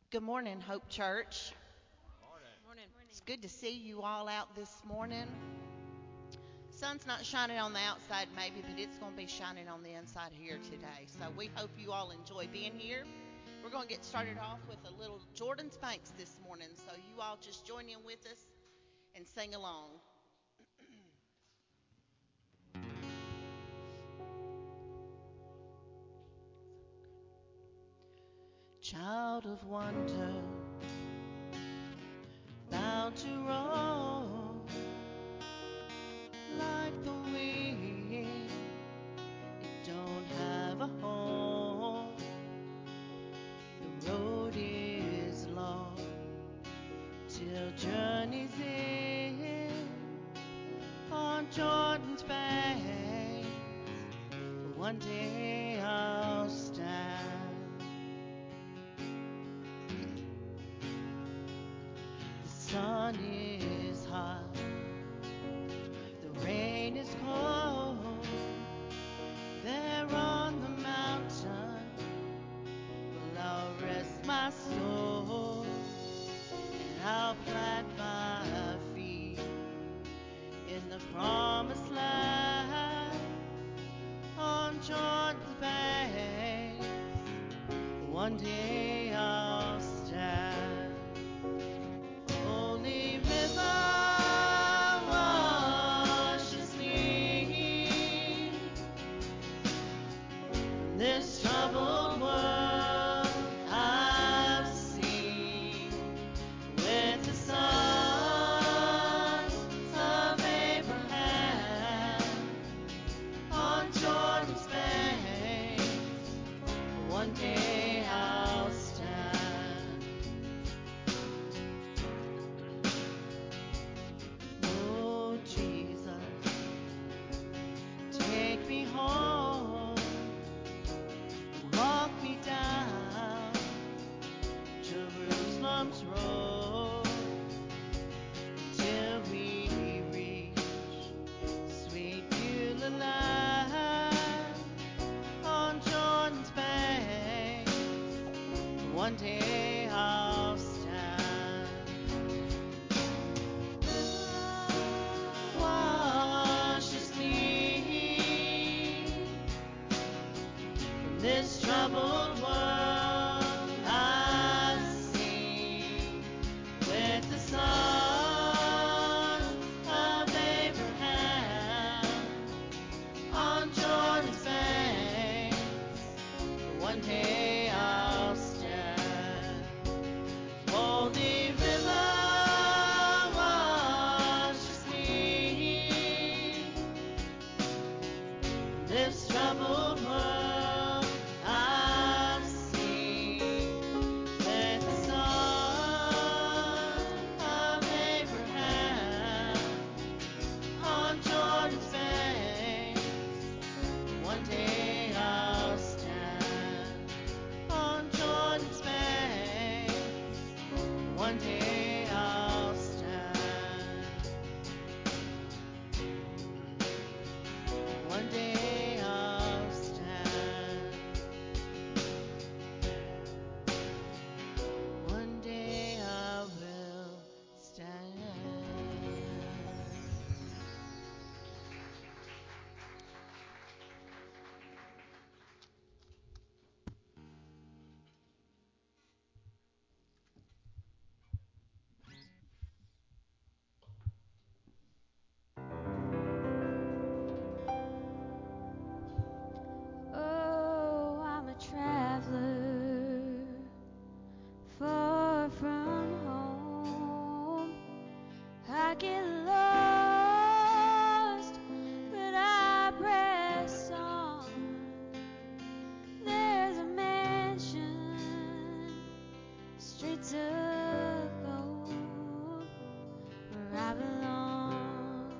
Good morning, Hope Church. Morning. It's good to see you all out this morning. Sun's not shining on the outside maybe, but it's going to be shining on the inside here today. So we hope you all enjoy being here. We're going to get started off with a little Jordan Spanks this morning. So you all just join in with us and sing along. Child of wonder, bound to roll like the wind. It don't have a home. The road is long till journey's end on Jordan's banks. One day I'll stand. The sun is hot, the rain is cold. There on the mountain will I'll rest my soul, and I'll plant my feet in the promised land on Jordan's banks. One day I'll stand. Holy river washes me from this troubled world I've seen, with the sons of Abraham on Jordan's banks. One day I'll stand. Take me home, walk me down Jerusalem's road till we reach sweet Beulah land on Jordan's banks. One day I'll stand. Washes me this troubled world I've seen, with the sons of Abraham on Jordan's banks. One day I'll stand. Holy river washes me this troubled world I've seen, with the Son of Abraham on Jordan's banks. One day I'll stand on Jordan's banks. One day I'll stand. One day I'll stand. One day I will stand. Oh, I'm a traveler, far from home. I get lost, but I press on. There's a mansion, streets of gold, where I belong.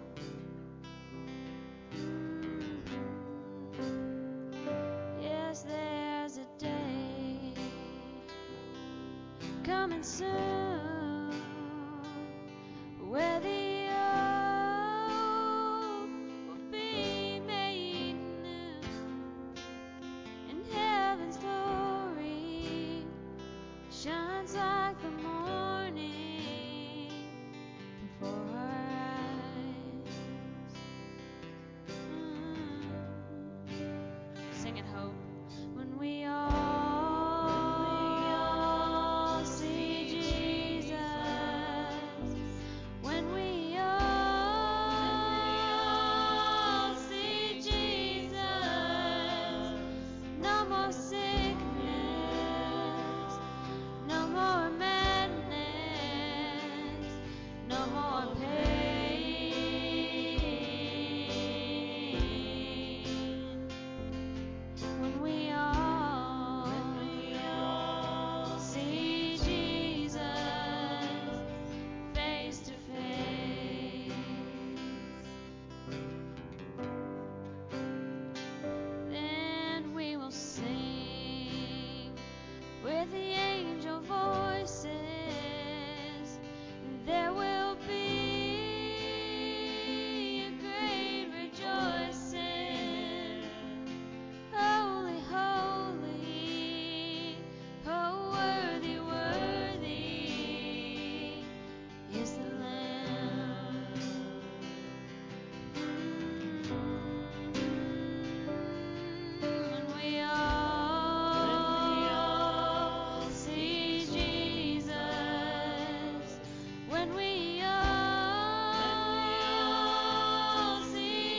Yes, there's a day coming soon where the old will be made new, and heaven's glory shines on with the angel voices. There will be a great rejoicing. Holy, holy, oh worthy, worthy is the Lamb. When we all see Jesus, when we all see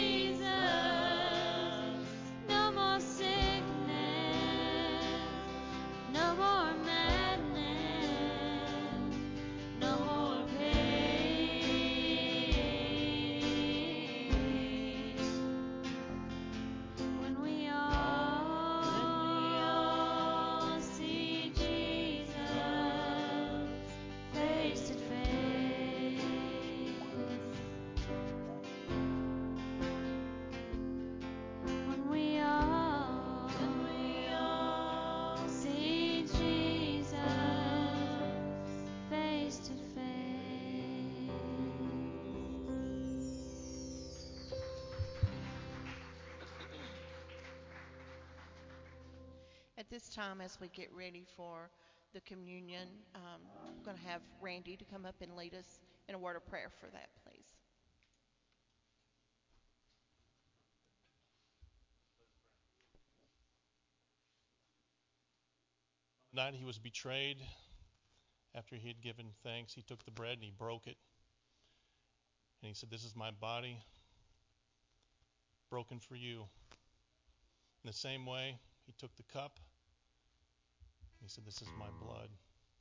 Jesus, no more sickness, no more madness, no more pain. When we all see Jesus face to face. When we all see Jesus face to face. At this time, as we get ready for the communion, I'm going to have Randy to come up and lead us in a word of prayer for that, please. The night he was betrayed, after he had given thanks, he took the bread and he broke it. And he said, "This is my body broken for you." In the same way, he took the cup and he said, "This is my blood."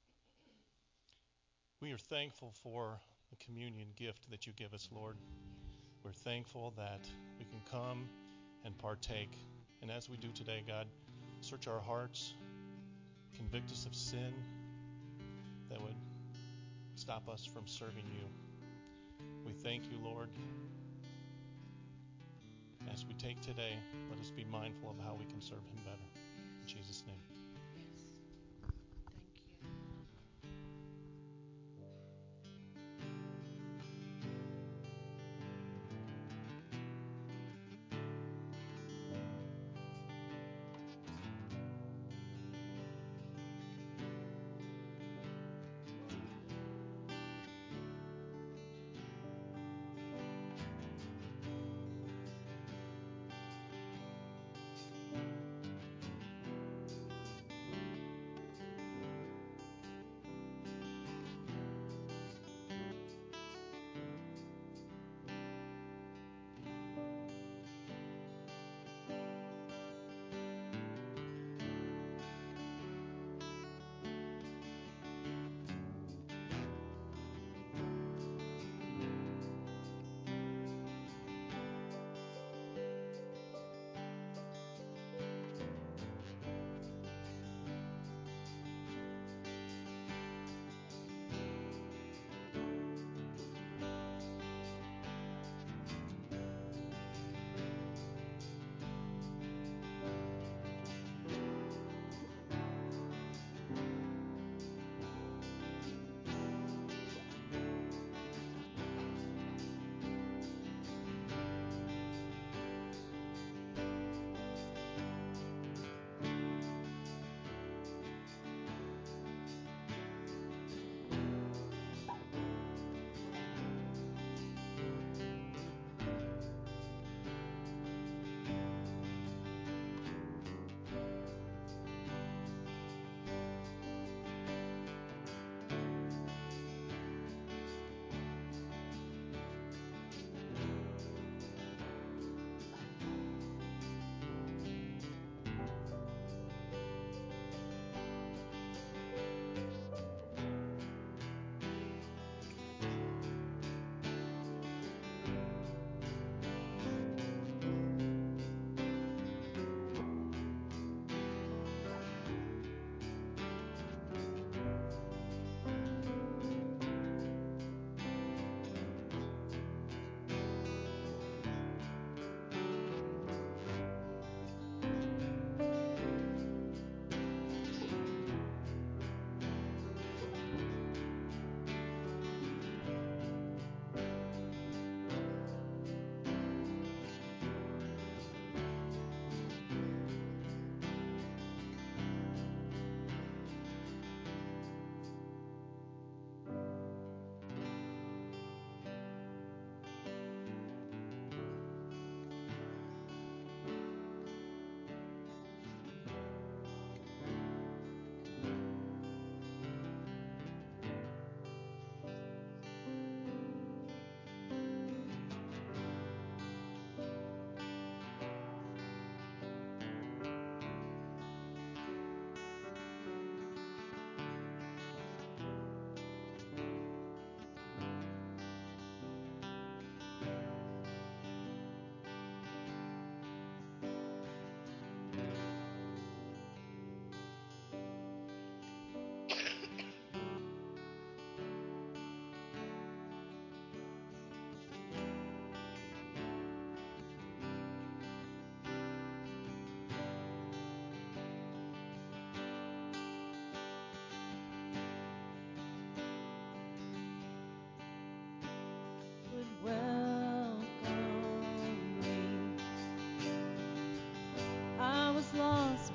We are thankful for the communion gift that you give us, Lord. We're thankful that we can come and partake. And as we do today, God, search our hearts, convict us of sin that would stop us from serving you. We thank you, Lord. As we take today, let us be mindful of how we can serve him better. In Jesus' name. Thank you.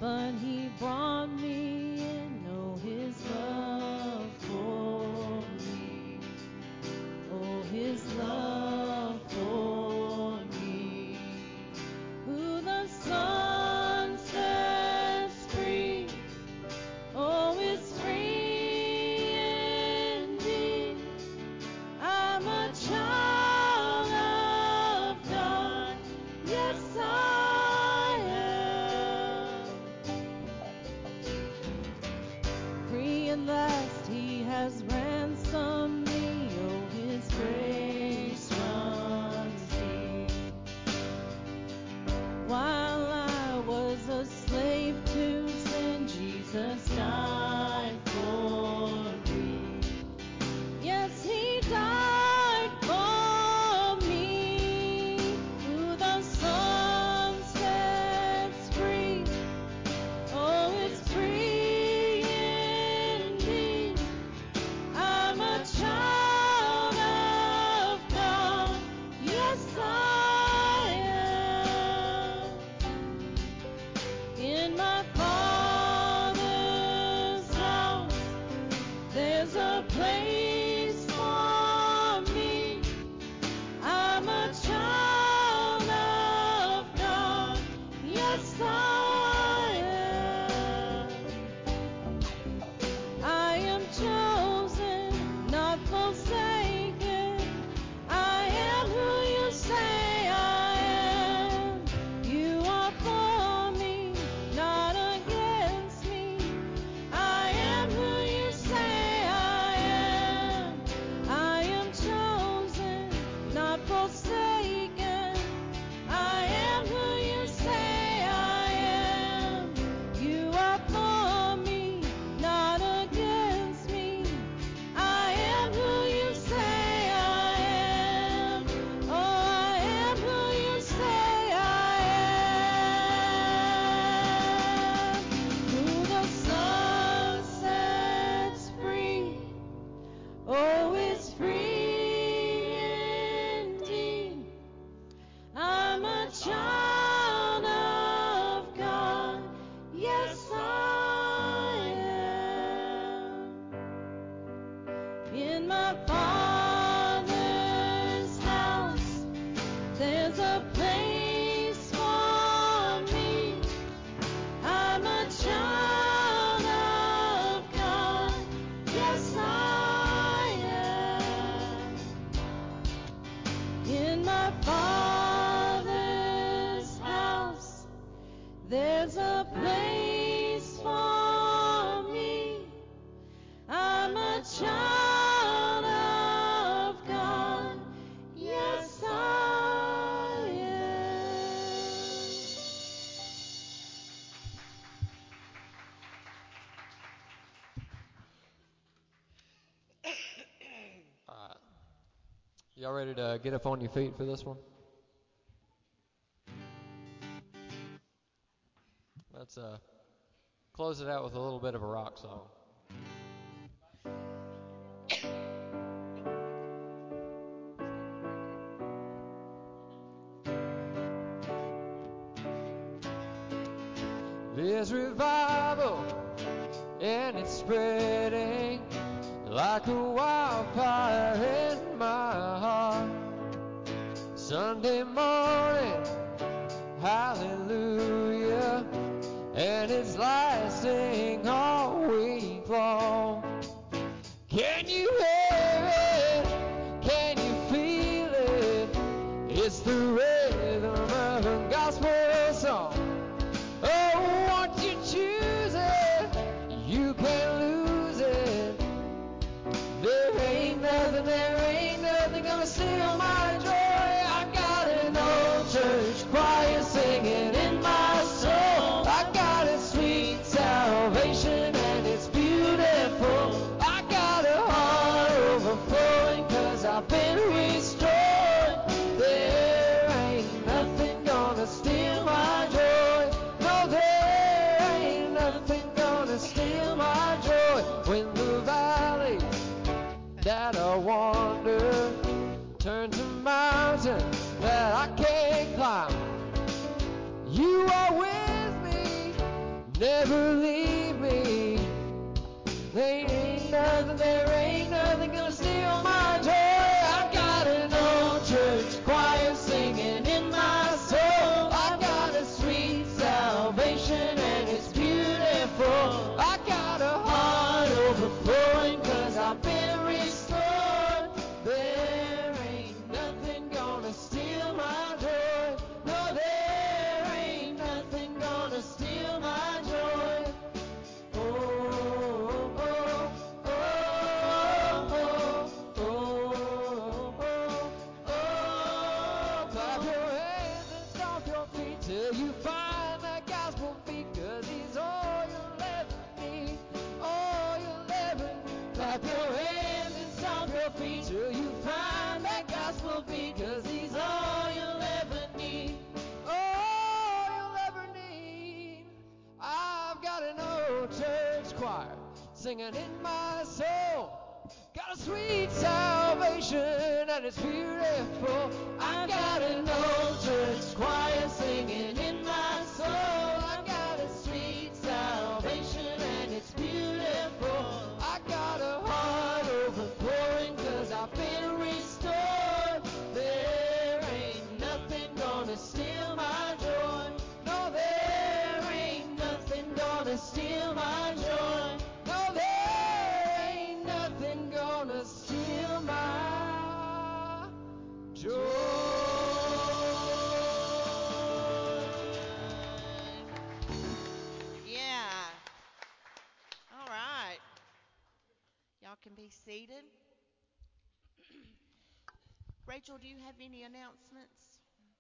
but he brought me in. Oh, his love for me. Oh, his love for me. Who the Son sets free, oh, is free indeed. I'm a child of God, yes I am. Free at last he has ransomed me, oh, his grace runs deep. While I was a slave to sin, Jesus died for me. Yes, he died for me. Who the Son sets free, oh, is free indeed. I'm a child of God, yes I am. In my Father's house there's a place for me. I'm a child of God, yes I am. I am chosen, not forsaken. I am who you say I am. You are for me, not against me. I am who you say I am. I am chosen, not forsaken. I am who you say I am. You are for me, not against me. I am who you say I am. Oh, I am who you say I am. Who the Son sets free, oh, is free indeed. I'm a child of God, yes I am. In my Father's house there's a place for me. I'm a child of God, yes I am. In my Father's house there's a place for me. I'm a child of God, yes I am. Y'all ready to get up on your feet for this one? Let's close it out with a little bit of a rock song. There's revival and it's spreading like a wildfire in my heart. Sunday morning, hallelujah, and it's lasting all week long. Can you hear it? Can you feel it? It's the rhythm of a gospel song. Oh, once you choose it, you can't lose it. There ain't nothing gonna steal my joy. I got an old church never leave me. There ain't nothing gonna steal my joy. I got an old church choir singing in my soul. I got a sweet salvation and it's beautiful. I got a heart overflowing 'cause I've been restored. There ain't nothing gonna steal my joy. No, there ain't nothing gonna steal my joy. Oh, oh, oh, oh, oh, oh. Clap your hands and stomp your feet till you find that gospel beat, 'cause he's all you'll ever need, all you'll ever need. Clap your hands and stomp your feet till you find that gospel beat, 'cause he's all you'll ever need, all you'll ever need. I've got an old church choir singing in my soul. Got a sweet salvation and it's beautiful. I got an old church choir singing in my soul. I got a sweet salvation and it's beautiful. I got a heart overflowing 'cause I've been restored. There ain't nothing gonna steal my joy. No, there ain't nothing gonna steal my joy. No, there ain't nothing gonna steal my joy. Yeah. All right. Y'all can be seated. Rachel, do you have any announcements?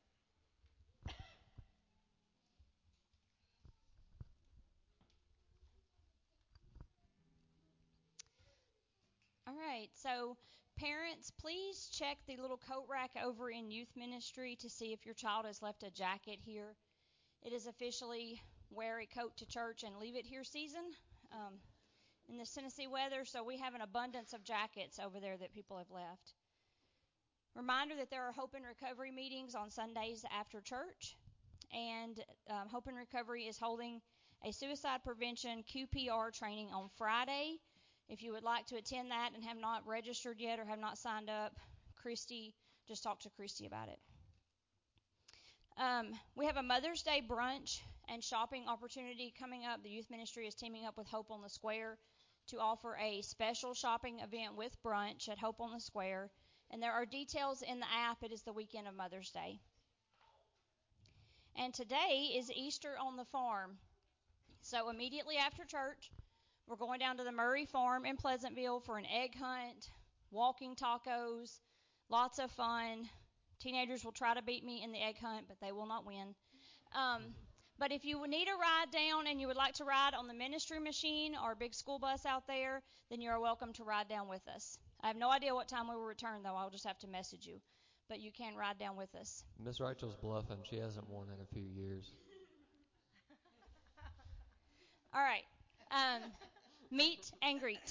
All right, so parents, please check the little coat rack over in youth ministry to see if your child has left a jacket here. It is officially wear a coat to church and leave it here season in this Tennessee weather, so we have an abundance of jackets over there that people have left. Reminder that there are Hope and Recovery meetings on Sundays after church, and Hope and Recovery is holding a suicide prevention QPR training on Friday. If you would like to attend that and have not registered yet or have not signed up, just talk to Christy about it. We have a Mother's Day brunch and shopping opportunity coming up. The youth ministry is teaming up with Hope on the Square to offer a special shopping event with brunch at Hope on the Square. And there are details in the app. It is the weekend of Mother's Day. And today is Easter on the farm. So immediately after church, we're going down to the Murray Farm in Pleasantville for an egg hunt, walking tacos, lots of fun. Teenagers will try to beat me in the egg hunt, but they will not win. But if you need a ride down and you would like to ride on the ministry machine or big school bus out there, then you are welcome to ride down with us. I have no idea what time we will return, though. I'll just have to message you. But you can ride down with us. Miss Rachel's bluffing. She hasn't won in a few years. All right. Meet and greet.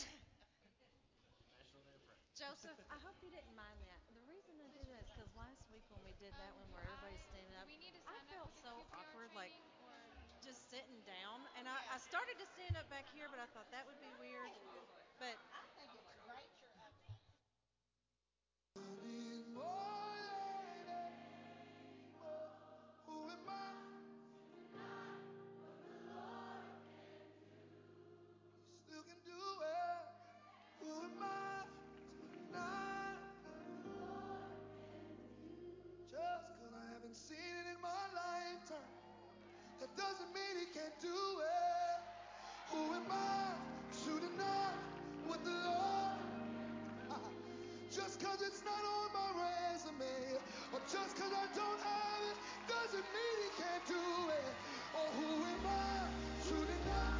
Joseph, I hope you didn't mind that. The reason I did that is because last week when we did that, when everybody's standing up, I felt so awkward, like just sitting down. And I started to stand up back here, but I thought that would be weird. But I think it's great you're up there. Who am I? Still can do it. Who am I to deny? Just 'cause I haven't seen it in my lifetime, that doesn't mean he can't do it. Who am I to deny what the Lord? Just 'cause it's not on my resume, or just 'cause I don't have it, doesn't mean he can't do it. Or who am I to deny?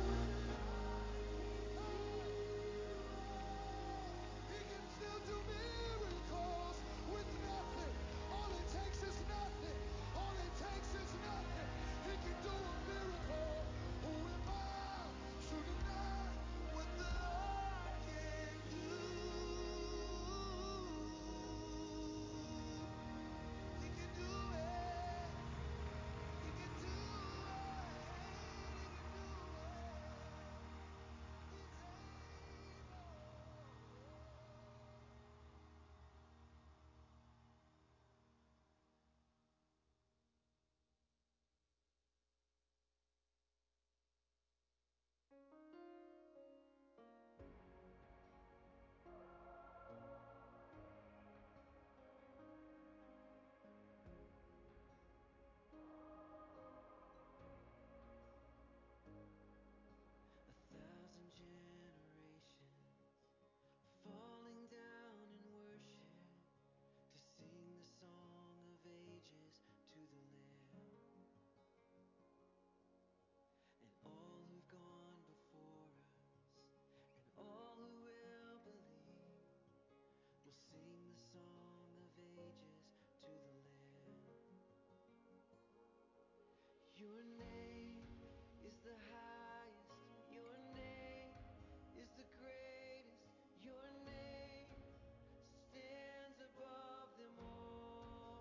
He can still do miracles with nothing. All it takes is nothing. All it takes is nothing. He can do a miracle. Who am I to Your name is the highest. Your name is the greatest. Your name stands above them all.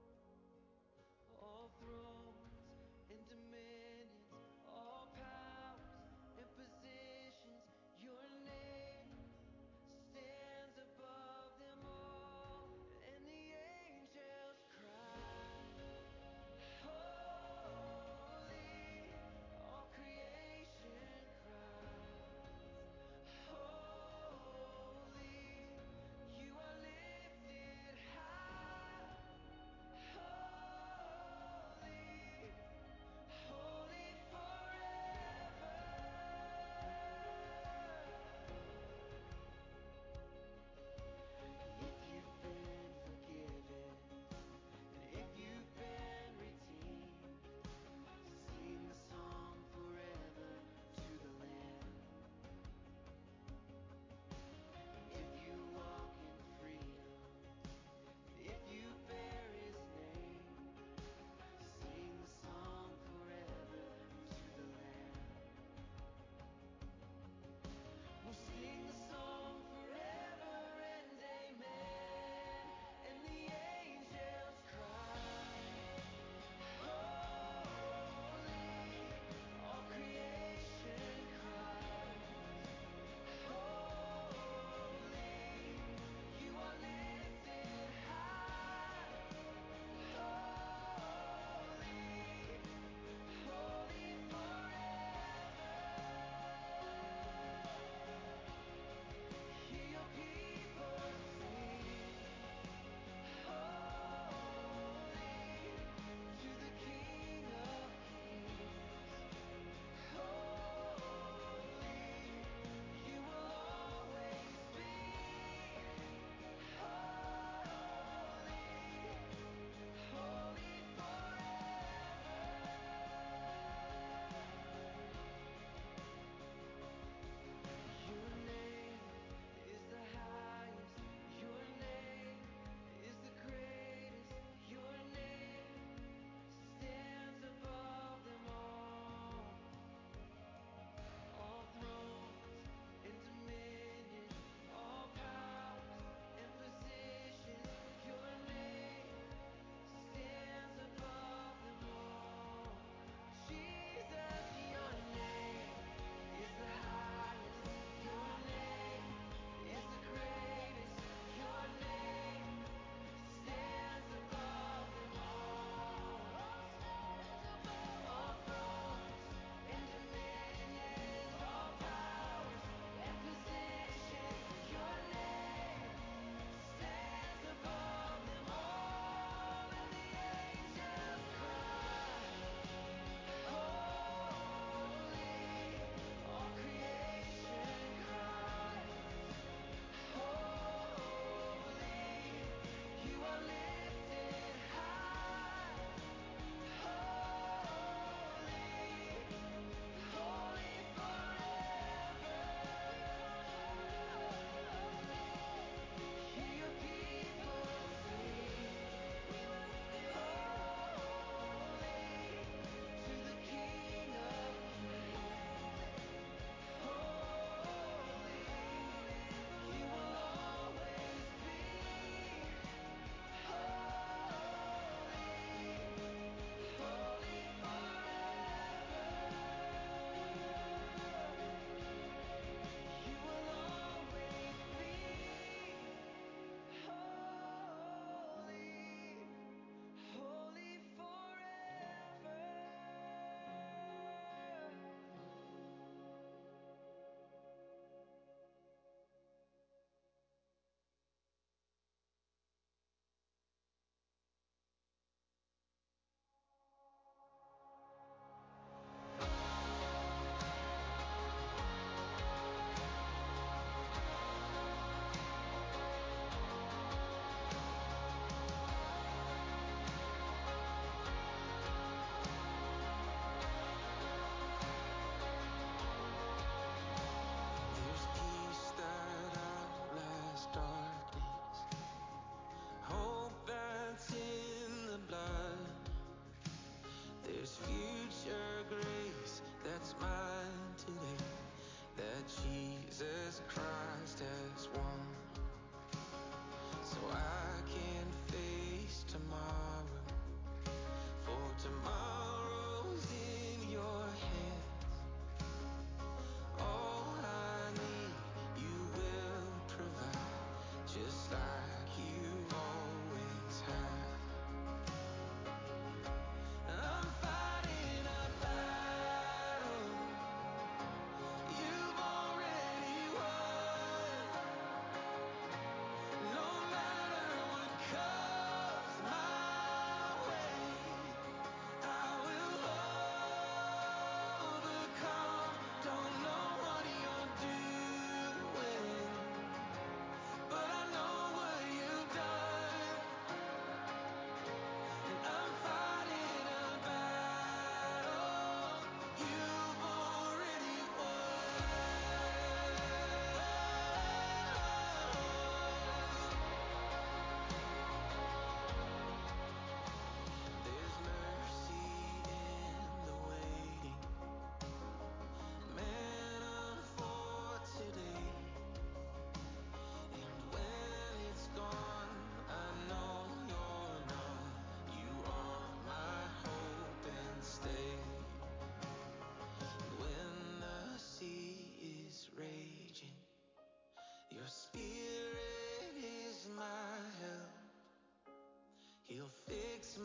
All thrones and dominions, all powers and positions. Your name stands above them all. And the angels cry, holy,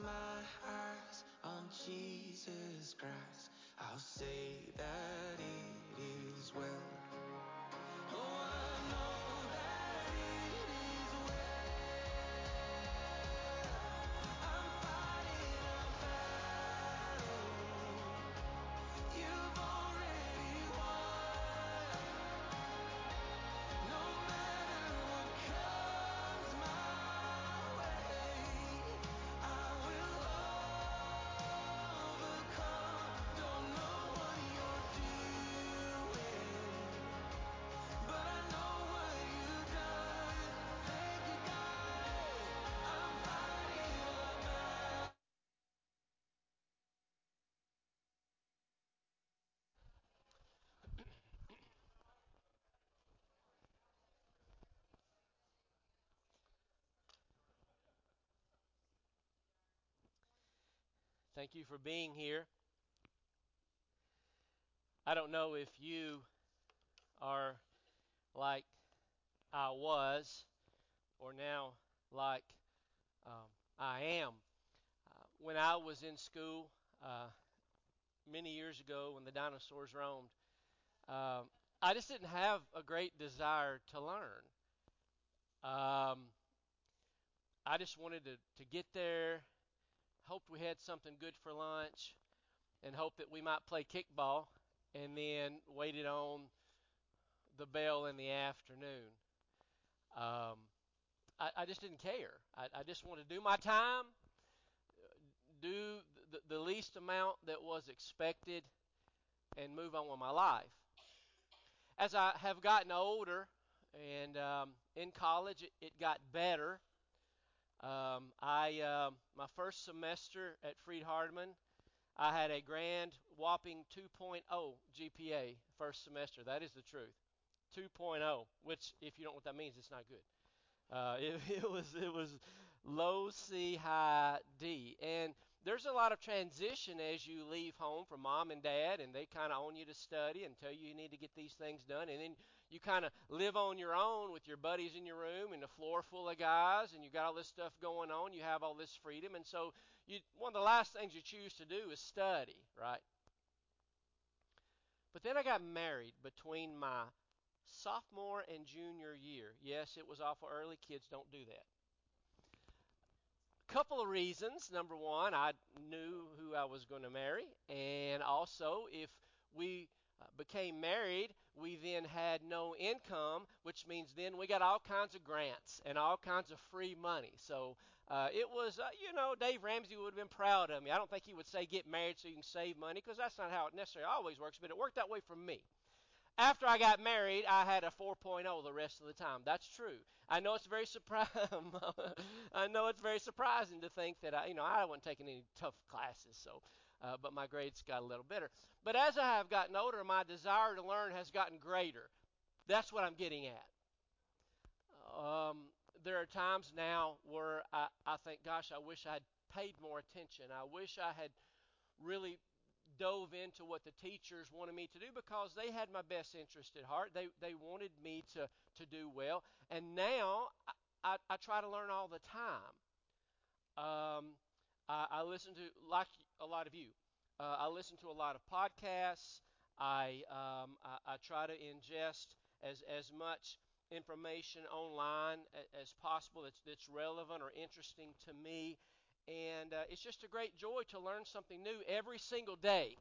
my eyes on Jesus Christ, I'll say that it is well. Oh, I know that it is well. I'm fighting a battle you've already won. No matter what comes my way, I will overcome. Don't know what you're doing, but I know what you've done. Thank you, God. I'm fighting a battle. Thank you for being here. I don't know if you are like I was, or now like I am. When I was in school many years ago, when the dinosaurs roamed, I just didn't have a great desire to learn. Um, I just wanted to get there, hoped we had something good for lunch, and hoped that we might play kickball, and then waited on the bell in the afternoon. Um, I just didn't care. I just wanted to do my time, do the least amount that was expected, and move on with my life. As I have gotten older and in college, it got better. My first semester at Freed Hardeman, I had a grand whopping 2.0 GPA first semester. That is the truth. 2.0, which if you don't know what that means, it's not good. It was low C, high D, and there's a lot of transition as you leave home from mom and dad, and they kind of own you to study and tell you you need to get these things done, and then you kind of live on your own with your buddies in your room and the floor full of guys, and you got all this stuff going on. You have all this freedom, and so one of the last things you choose to do is study, right? But then I got married between my sophomore and junior year. Yes, it was awful early. Kids don't do that. Couple of reasons. Number one, I knew who I was going to marry, and also if we became married, we then had no income, which means then we got all kinds of grants and all kinds of free money. So it was, Dave Ramsey would have been proud of me. I don't think he would say get married so you can save money, because that's not how it necessarily always works, but it worked that way for me. After I got married, I had a 4.0 the rest of the time. That's true. I know it's very I know it's very surprising to think that I wasn't taking any tough classes, but my grades got a little better. But as I have gotten older, my desire to learn has gotten greater. That's what I'm getting at. Um, there are times now where I think, gosh, I wish I had paid more attention. I wish I had really dove into what the teachers wanted me to do, because they had my best interest at heart. They wanted me to do well. And now I try to learn all the time. I listen to, like a lot of you, I listen to a lot of podcasts. I try to ingest as much information online as possible that's relevant or interesting to me. And it's just a great joy to learn something new every single day.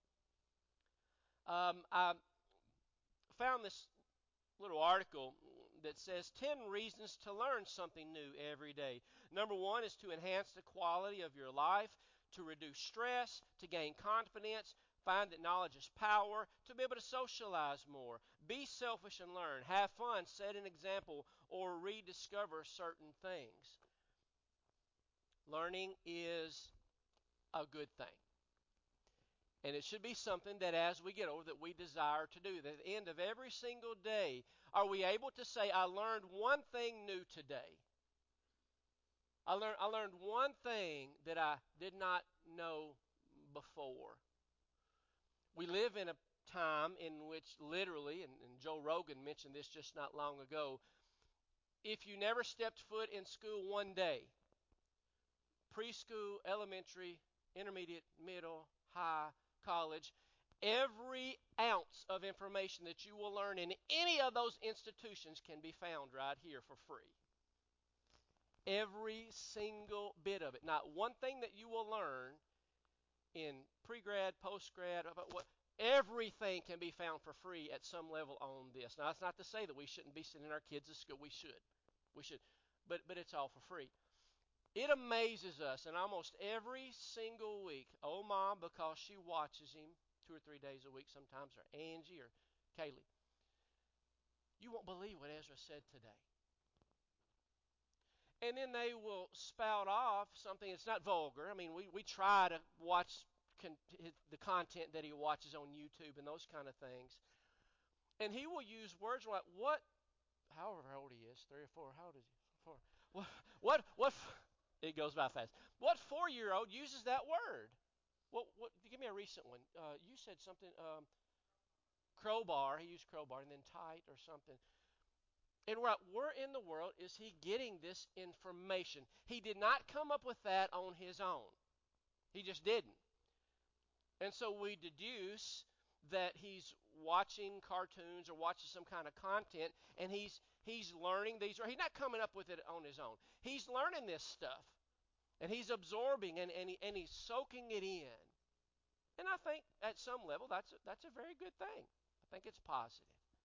I found this little article that says 10 reasons to learn something new every day. Number one is to enhance the quality of your life, to reduce stress, to gain confidence, find that knowledge is power, to be able to socialize more, be selfish and learn, have fun, set an example, or rediscover certain things. Learning is a good thing. And it should be something that as we get older that we desire to do. That at the end of every single day, are we able to say, I learned one thing new today. I learned one thing that I did not know before. We live in a time in which literally, and Joe Rogan mentioned this just not long ago, if you never stepped foot in school one day, preschool, elementary, intermediate, middle, high, college. Every ounce of information that you will learn in any of those institutions can be found right here for free. Every single bit of it. Not one thing that you will learn in pre-grad, post-grad, everything can be found for free at some level on this. Now, that's not to say that we shouldn't be sending our kids to school. We should. But it's all for free. It amazes us, and almost every single week, oh, Mom, because she watches him 2 or 3 days a week sometimes, or Angie or Kaylee, you won't believe what Ezra said today. And then they will spout off something that's not vulgar. I mean, we try to watch the content that he watches on YouTube and those kind of things. And he will use words like, what, however old he is, 3 or 4, how old is he? 4. What, it goes by fast. What 4-year-old uses that word? What, give me a recent one. You said something, crowbar, he used crowbar, and then tight or something. And where in the world is he getting this information? He did not come up with that on his own. He just didn't. And so we deduce that he's watching cartoons or watching some kind of content, and he's learning these. He's not coming up with it on his own. He's learning this stuff, and he's absorbing, and he's soaking it in. And I think at some level that's a very good thing. I think it's positive.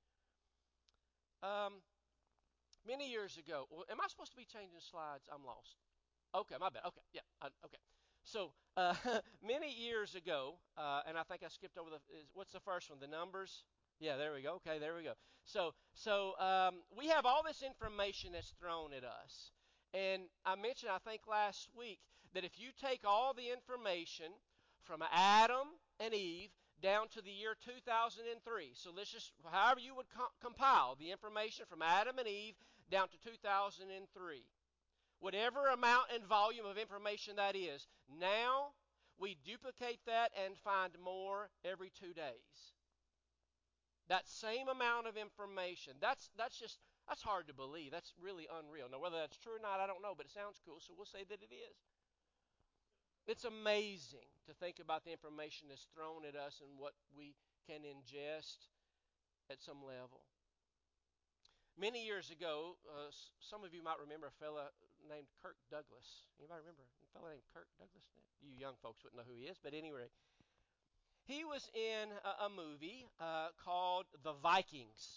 Many years ago, am I supposed to be changing slides? I'm lost. Okay, my bad. Okay, yeah, okay. So many years ago, and I think I skipped over what's the first one? The numbers? Yeah, there we go. Okay, there we go. So we have all this information that's thrown at us. And I mentioned, I think last week, that if you take all the information from Adam and Eve down to the year 2003, so let's just, however you would compile the information from Adam and Eve down to 2003, whatever amount and volume of information that is, now we duplicate that and find more every 2 days. That same amount of information, that's hard to believe. That's really unreal. Now, whether that's true or not, I don't know, but it sounds cool, so we'll say that it is. It's amazing to think about the information that's thrown at us and what we can ingest at some level. Many years ago, some of you might remember a fella named Kirk Douglas. Anybody remember a fella named Kirk Douglas? You young folks wouldn't know who he is, but anyway, he was in a movie called The Vikings.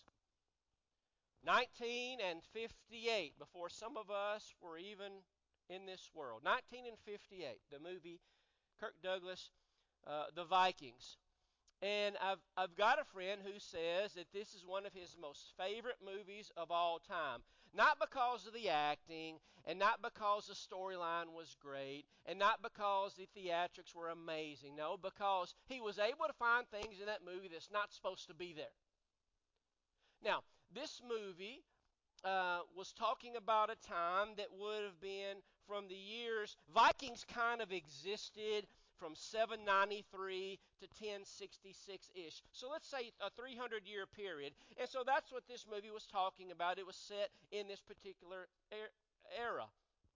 1958, before some of us were even in this world. 1958, the movie, Kirk Douglas, The Vikings. And I've got a friend who says that this is one of his most favorite movies of all time. Not because of the acting, and not because the storyline was great, and not because the theatrics were amazing. No, because he was able to find things in that movie that's not supposed to be there. Now, this movie was talking about a time that would have been from the years, Vikings kind of existed from 793 to 1066-ish. So let's say a 300-year period. And so that's what this movie was talking about. It was set in this particular era.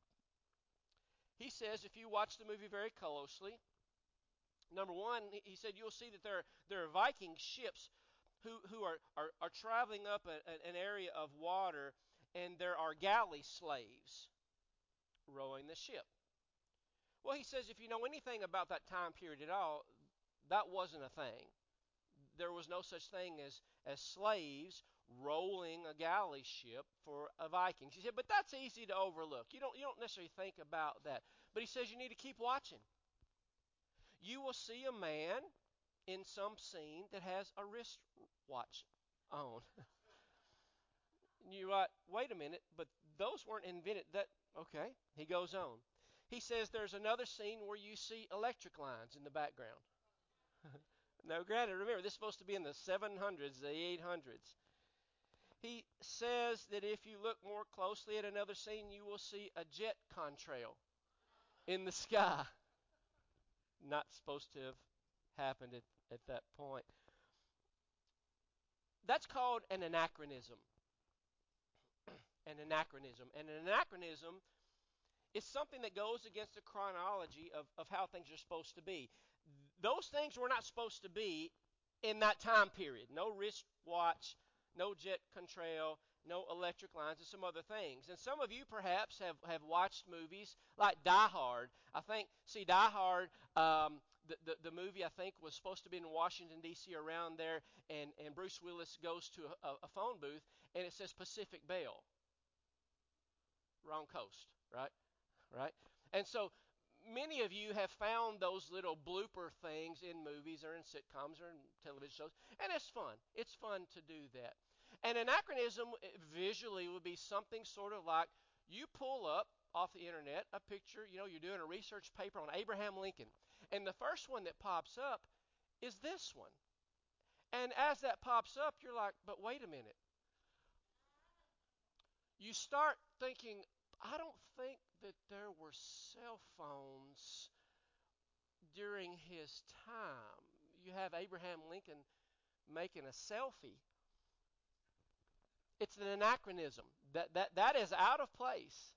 He says if you watch the movie very closely, number one, he said you'll see that there are Viking ships who are traveling up an area of water, and there are galley slaves rowing the ship. Well, he says if you know anything about that time period at all, that wasn't a thing. There was no such thing as slaves rowing a galley ship for a Viking. He said, but that's easy to overlook. You don't necessarily think about that. But he says you need to keep watching. You will see a man in some scene that has a wristwatch on. You're like, wait a minute, but those weren't invented. Okay, he goes on. He says there's another scene where you see electric lines in the background. Now, granted, remember, this is supposed to be in the 700s, the 800s. He says that if you look more closely at another scene, you will see a jet contrail in the sky. Not supposed to have happened at that point. That's called an anachronism. An anachronism. And an anachronism It's something that goes against the chronology of how things are supposed to be. Those things were not supposed to be in that time period. No wristwatch, no jet contrail, no electric lines, and some other things. And some of you perhaps have watched movies like Die Hard. Die Hard, the movie I think was supposed to be in Washington, D.C. around there, and Bruce Willis goes to a phone booth, and it says Pacific Bell. Wrong coast, right? Right? And so many of you have found those little blooper things in movies or in sitcoms or in television shows, and it's fun. It's fun to do that. An anachronism visually would be something sort of like you pull up off the internet a picture, you're doing a research paper on Abraham Lincoln, and the first one that pops up is this one. And as that pops up, you're like, but wait a minute. You start thinking, I don't think that there were cell phones during his time. You have Abraham Lincoln making a selfie. It's an anachronism. That is out of place.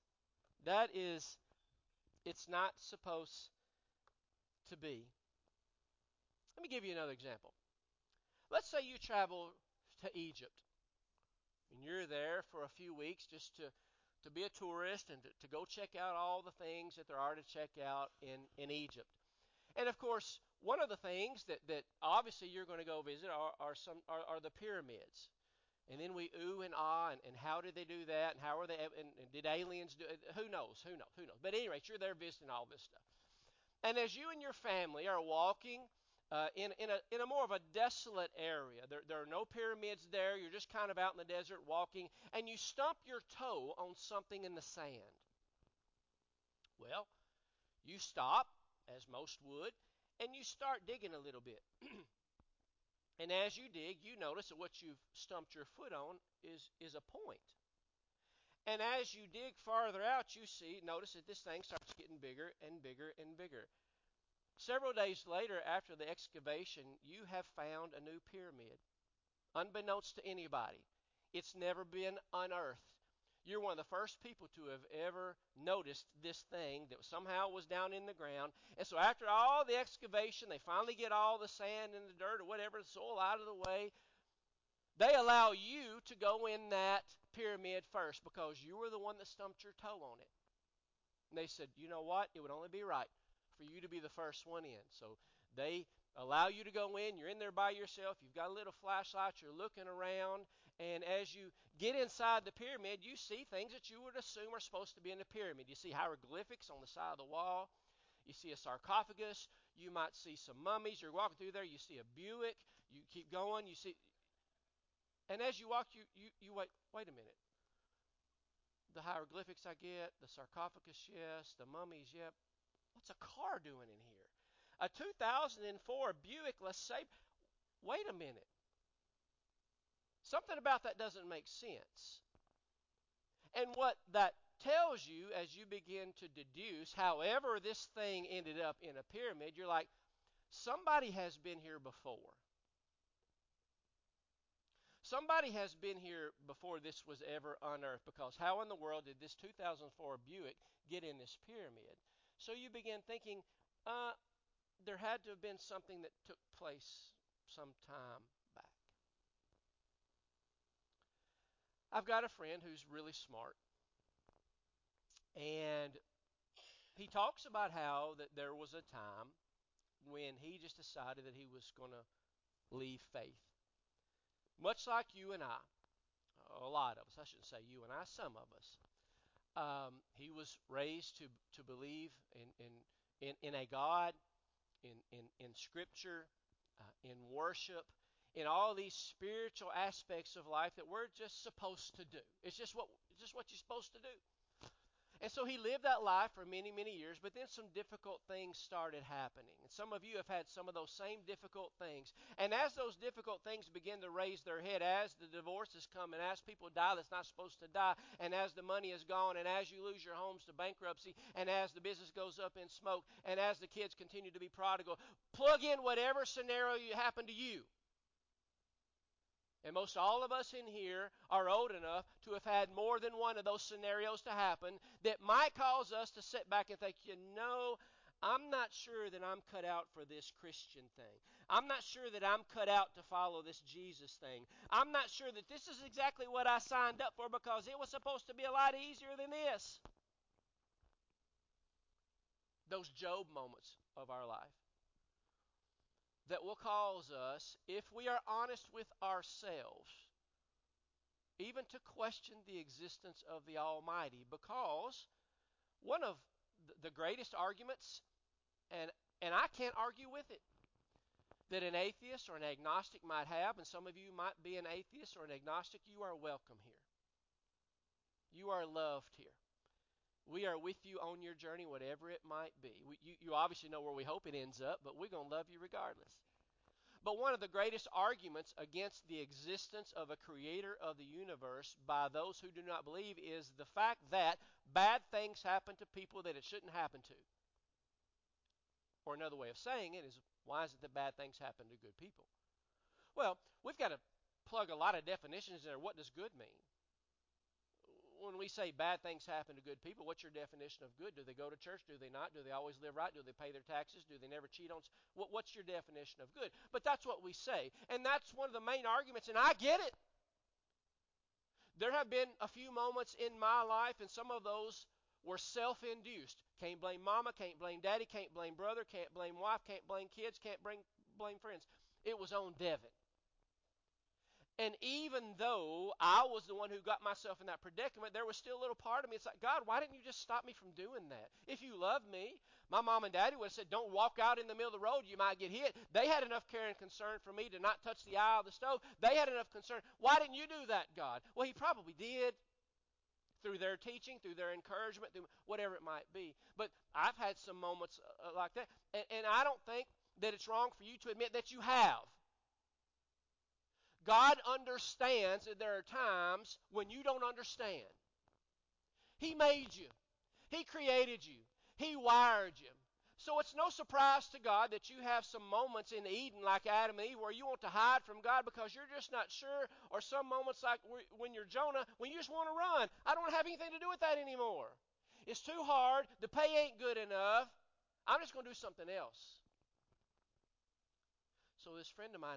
It's not supposed to be. Let me give you another example. Let's say you travel to Egypt, and you're there for a few weeks just to be a tourist and to go check out all the things that there are to check out in Egypt. And of course, one of the things that obviously you're going to go visit are the pyramids. And then we ooh and ah, and how did they do that, and how are they, and did aliens do it? Who knows? But at any rate, you're there visiting all this stuff. And as you and your family are walking in a more of a desolate area, there are no pyramids there. You're just kind of out in the desert walking, and you stump your toe on something in the sand. Well, you stop, as most would, and you start digging a little bit. And as you dig, you notice that what you've stumped your foot on is a point. And as you dig farther out, notice that this thing starts getting bigger and bigger and bigger. Several days later, after the excavation, you have found a new pyramid. Unbeknownst to anybody, it's never been unearthed. You're one of the first people to have ever noticed this thing that somehow was down in the ground. And so after all the excavation, they finally get all the sand and the dirt or whatever, the soil out of the way. They allow you to go in that pyramid first because you were the one that stumped your toe on it. And they said, you know what? It would only be right for you to be the first one in. So they allow you to go in. You're in there by yourself. You've got a little flashlight. You're looking around. And as you get inside the pyramid, you see things that you would assume are supposed to be in the pyramid. You see hieroglyphics on the side of the wall. You see a sarcophagus. You might see some mummies. You're walking through there. You see a Buick. You keep going. You see. And as you walk, you wait a minute. The hieroglyphics I get, the sarcophagus, yes, the mummies, yep. What's a car doing in here? A 2004 Buick LeSabre. Wait a minute. Something about that doesn't make sense. And what that tells you as you begin to deduce, however this thing ended up in a pyramid, you're like, somebody has been here before. Somebody has been here before this was ever unearthed, because how in the world did this 2004 Buick get in this pyramid? So you begin thinking, there had to have been something that took place some time back. I've got a friend who's really smart, and he talks about how that there was a time when he just decided that he was going to leave faith. Much like you and I, a lot of us, I shouldn't say you and I, some of us. He was raised to believe in a God, in Scripture, in worship, in all these spiritual aspects of life that we're just supposed to do. It's just what you're supposed to do. And so he lived that life for many, many years, but then some difficult things started happening. And some of you have had some of those same difficult things. And as those difficult things begin to raise their head, as the divorces come, and as people die that's not supposed to die, and as the money is gone, and as you lose your homes to bankruptcy, and as the business goes up in smoke, and as the kids continue to be prodigal, plug in whatever scenario you happen to you. And most all of us in here are old enough to have had more than one of those scenarios to happen that might cause us to sit back and think, I'm not sure that I'm cut out for this Christian thing. I'm not sure that I'm cut out to follow this Jesus thing. I'm not sure that this is exactly what I signed up for because it was supposed to be a lot easier than this. Those Job moments of our life that will cause us, if we are honest with ourselves, even to question the existence of the Almighty, because one of the greatest arguments, and I can't argue with it, that an atheist or an agnostic might have, and some of you might be an atheist or an agnostic, you are welcome here. You are loved here. We are with you on your journey, whatever it might be. You obviously know where we hope it ends up, but we're going to love you regardless. But one of the greatest arguments against the existence of a creator of the universe by those who do not believe is the fact that bad things happen to people that it shouldn't happen to. Or another way of saying it is, why is it that bad things happen to good people? Well, we've got to plug a lot of definitions in there. What does good mean? When we say bad things happen to good people, what's your definition of good? Do they go to church? Do they not? Do they always live right? Do they pay their taxes? Do they never cheat on? What's your definition of good? But that's what we say. And that's one of the main arguments, and I get it. There have been a few moments in my life, and some of those were self-induced. Can't blame mama, can't blame daddy, can't blame brother, can't blame wife, can't blame kids, can't blame friends. It was on Devin. And even though I was the one who got myself in that predicament, there was still a little part of me. It's like, God, why didn't you just stop me from doing that? If you loved me, my mom and daddy would have said, don't walk out in the middle of the road, you might get hit. They had enough care and concern for me to not touch the eye of the stove. They had enough concern. Why didn't you do that, God? Well, he probably did. Through their teaching, through their encouragement, through whatever it might be. But I've had some moments like that. And I don't think that it's wrong for you to admit that you have. God understands that there are times when you don't understand. He made you. He created you. He wired you. So it's no surprise to God that you have some moments in Eden like Adam and Eve where you want to hide from God because you're just not sure, or some moments like when you're Jonah, when you just want to run. I don't have anything to do with that anymore. It's too hard. The pay ain't good enough. I'm just going to do something else. So this friend of mine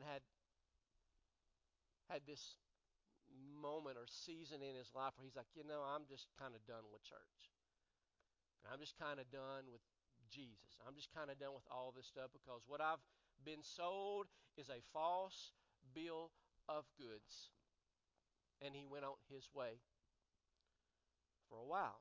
had this moment or season in his life where he's like, I'm just kind of done with church. I'm just kind of done with Jesus. I'm just kind of done with all this stuff because what I've been sold is a false bill of goods. And he went on his way for a while.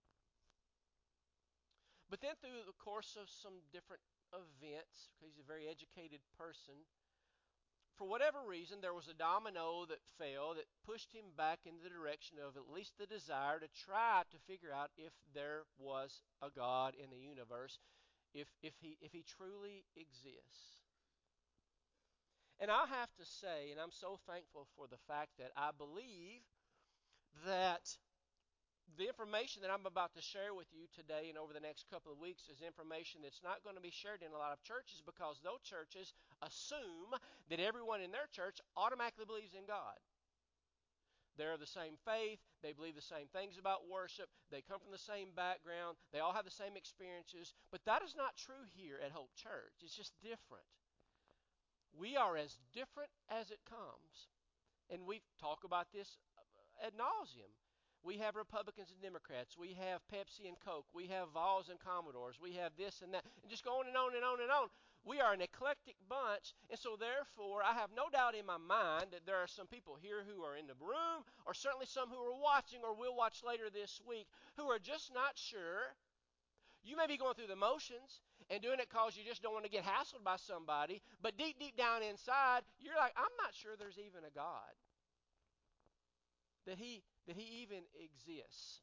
But then through the course of some different events, because he's a very educated person, for whatever reason, there was a domino that fell that pushed him back in the direction of at least the desire to try to figure out if there was a God in the universe, if he truly exists. And I have to say, and I'm so thankful for the fact that I believe that the information that I'm about to share with you today and over the next couple of weeks is information that's not going to be shared in a lot of churches because those churches assume that everyone in their church automatically believes in God. They're of the same faith. They believe the same things about worship. They come from the same background. They all have the same experiences. But that is not true here at Hope Church. It's just different. We are as different as it comes. And we talk about this ad nauseum. We have Republicans and Democrats. We have Pepsi and Coke. We have Vols and Commodores. We have this and that. And just go on and on and on and on. We are an eclectic bunch. And so therefore, I have no doubt in my mind that there are some people here who are in the room, or certainly some who are watching or will watch later this week, who are just not sure. You may be going through the motions and doing it because you just don't want to get hassled by somebody. But deep, deep down inside, you're like, I'm not sure there's even a God. That he even exists.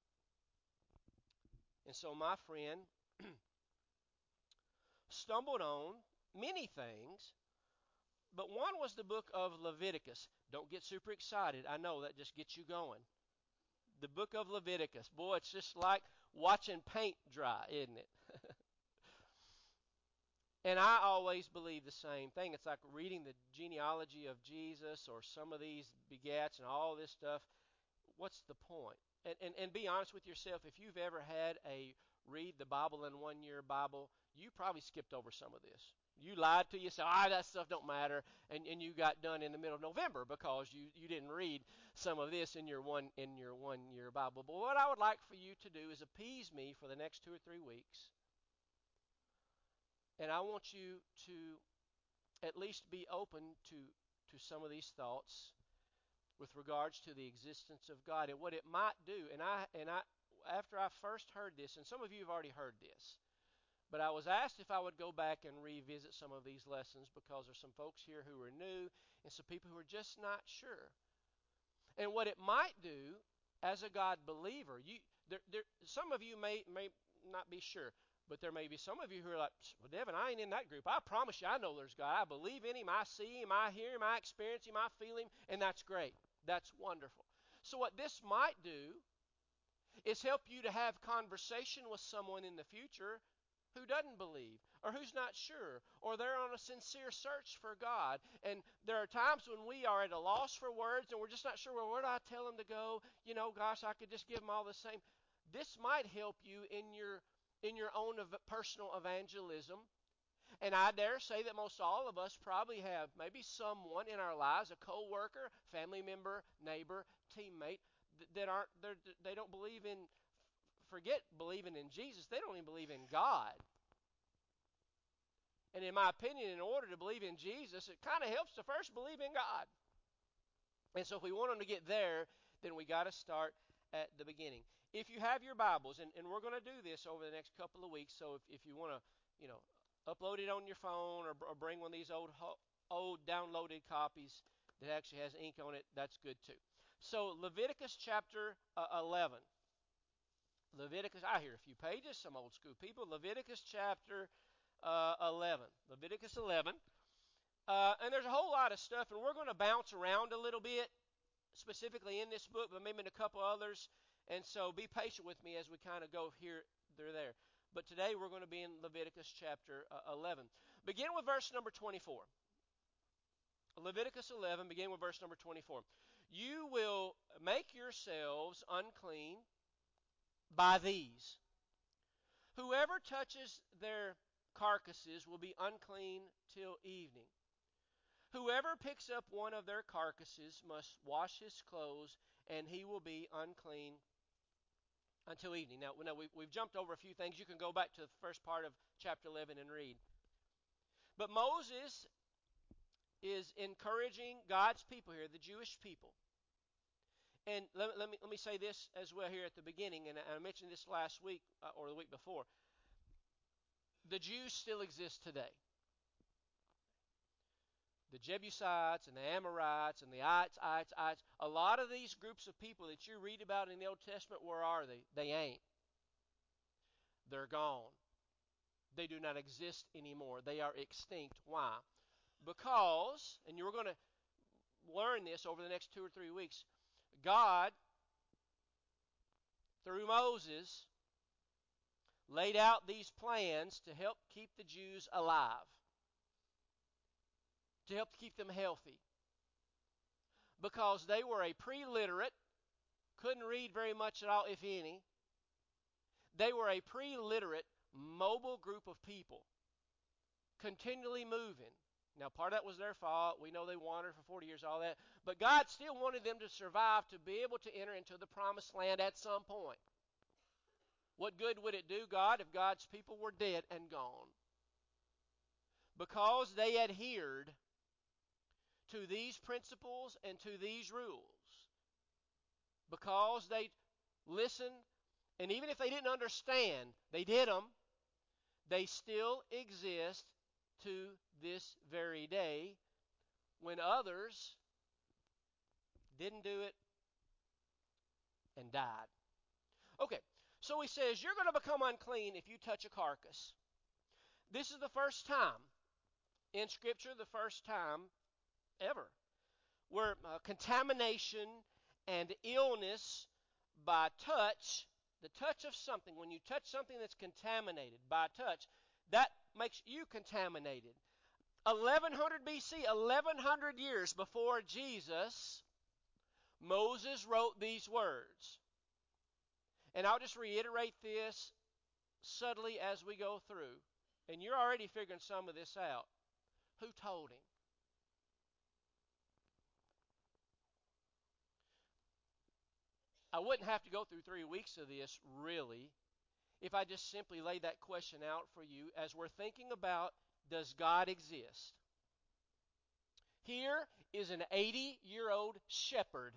And so my friend stumbled on many things, but one was the book of Leviticus. Don't get super excited. I know that just gets you going. The book of Leviticus. Boy, it's just like watching paint dry, isn't it? And I always believe the same thing. It's like reading the genealogy of Jesus or some of these begats and all this stuff. What's the point? And be honest with yourself. If you've ever had a read the Bible in 1 year Bible, you probably skipped over some of this. You lied to yourself. That stuff don't matter. And you got done in the middle of November because you didn't read some of this in your 1 year Bible. But what I would like for you to do is appease me for the next 2 or 3 weeks. And I want you to at least be open to some of these thoughts with regards to the existence of God and what it might do. And I after I first heard this, and some of you have already heard this, but I was asked if I would go back and revisit some of these lessons because there's some folks here who are new and some people who are just not sure. And what it might do as a God believer, some of you may not be sure, but there may be some of you who are like, well, Devin, I ain't in that group. I promise you I know there's God. I believe in Him. I see Him. I hear Him. I experience Him. I feel Him. And that's great. That's wonderful. So what this might do is help you to have conversation with someone in the future who doesn't believe or who's not sure or they're on a sincere search for God. And there are times when we are at a loss for words and we're just not sure, well, where do I tell them to go? Gosh, I could just give them all the same. This might help you in your own personal evangelism. And I dare say that most all of us probably have maybe someone in our lives, a co-worker, family member, neighbor, teammate, they don't believe in, forget believing in Jesus, they don't even believe in God. And in my opinion, in order to believe in Jesus, it kind of helps to first believe in God. And so if we want them to get there, then we got to start at the beginning. If you have your Bibles, and we're going to do this over the next couple of weeks, so if you want to, upload it on your phone or bring one of these old downloaded copies that actually has ink on it, that's good too. So Leviticus chapter 11. I hear a few pages, some old school people. Leviticus chapter 11. Leviticus 11. And there's a whole lot of stuff, and we're going to bounce around a little bit, specifically in this book, but maybe in a couple others. And so be patient with me as we kind of go here, there. But today we're going to be in Leviticus chapter 11. Begin with verse number 24. Leviticus 11, begin with verse number 24. You will make yourselves unclean by these. Whoever touches their carcasses will be unclean till evening. Whoever picks up one of their carcasses must wash his clothes, and he will be unclean until evening. Now we've jumped over a few things. You can go back to the first part of chapter 11 and read. But Moses is encouraging God's people here, the Jewish people. And let me say this as well here at the beginning, and I mentioned this last week or the week before. The Jews still exist today. The Jebusites and the Amorites and the ites. A lot of these groups of people that you read about in the Old Testament, where are they? They ain't. They're gone. They do not exist anymore. They are extinct. Why? Because, and you're going to learn this over the next 2 or 3 weeks, God, through Moses, laid out these plans to help keep the Jews alive, to help keep them healthy, because they were a pre-literate, couldn't read very much at all, if any. They were a pre-literate, mobile group of people, continually moving. Now, part of that was their fault. We know they wandered for 40 years, all that. But God still wanted them to survive, to be able to enter into the promised land at some point. What good would it do, God, if God's people were dead and gone? Because they adhered to these principles and to these rules. Because they listened, and even if they didn't understand, they did them. They still exist to this very day, when others didn't do it and died. Okay, so he says, you're going to become unclean if you touch a carcass. This is the first time in Scripture, the first time ever, where contamination and illness by touch, the touch of something, when you touch something that's contaminated by touch, that makes you contaminated. 1100 BC, 1100 years before Jesus, Moses wrote these words. And I'll just reiterate this subtly as we go through. And you're already figuring some of this out. Who told him? I wouldn't have to go through 3 weeks of this, really, if I just simply lay that question out for you as we're thinking about, does God exist? Here is an 80-year-old shepherd.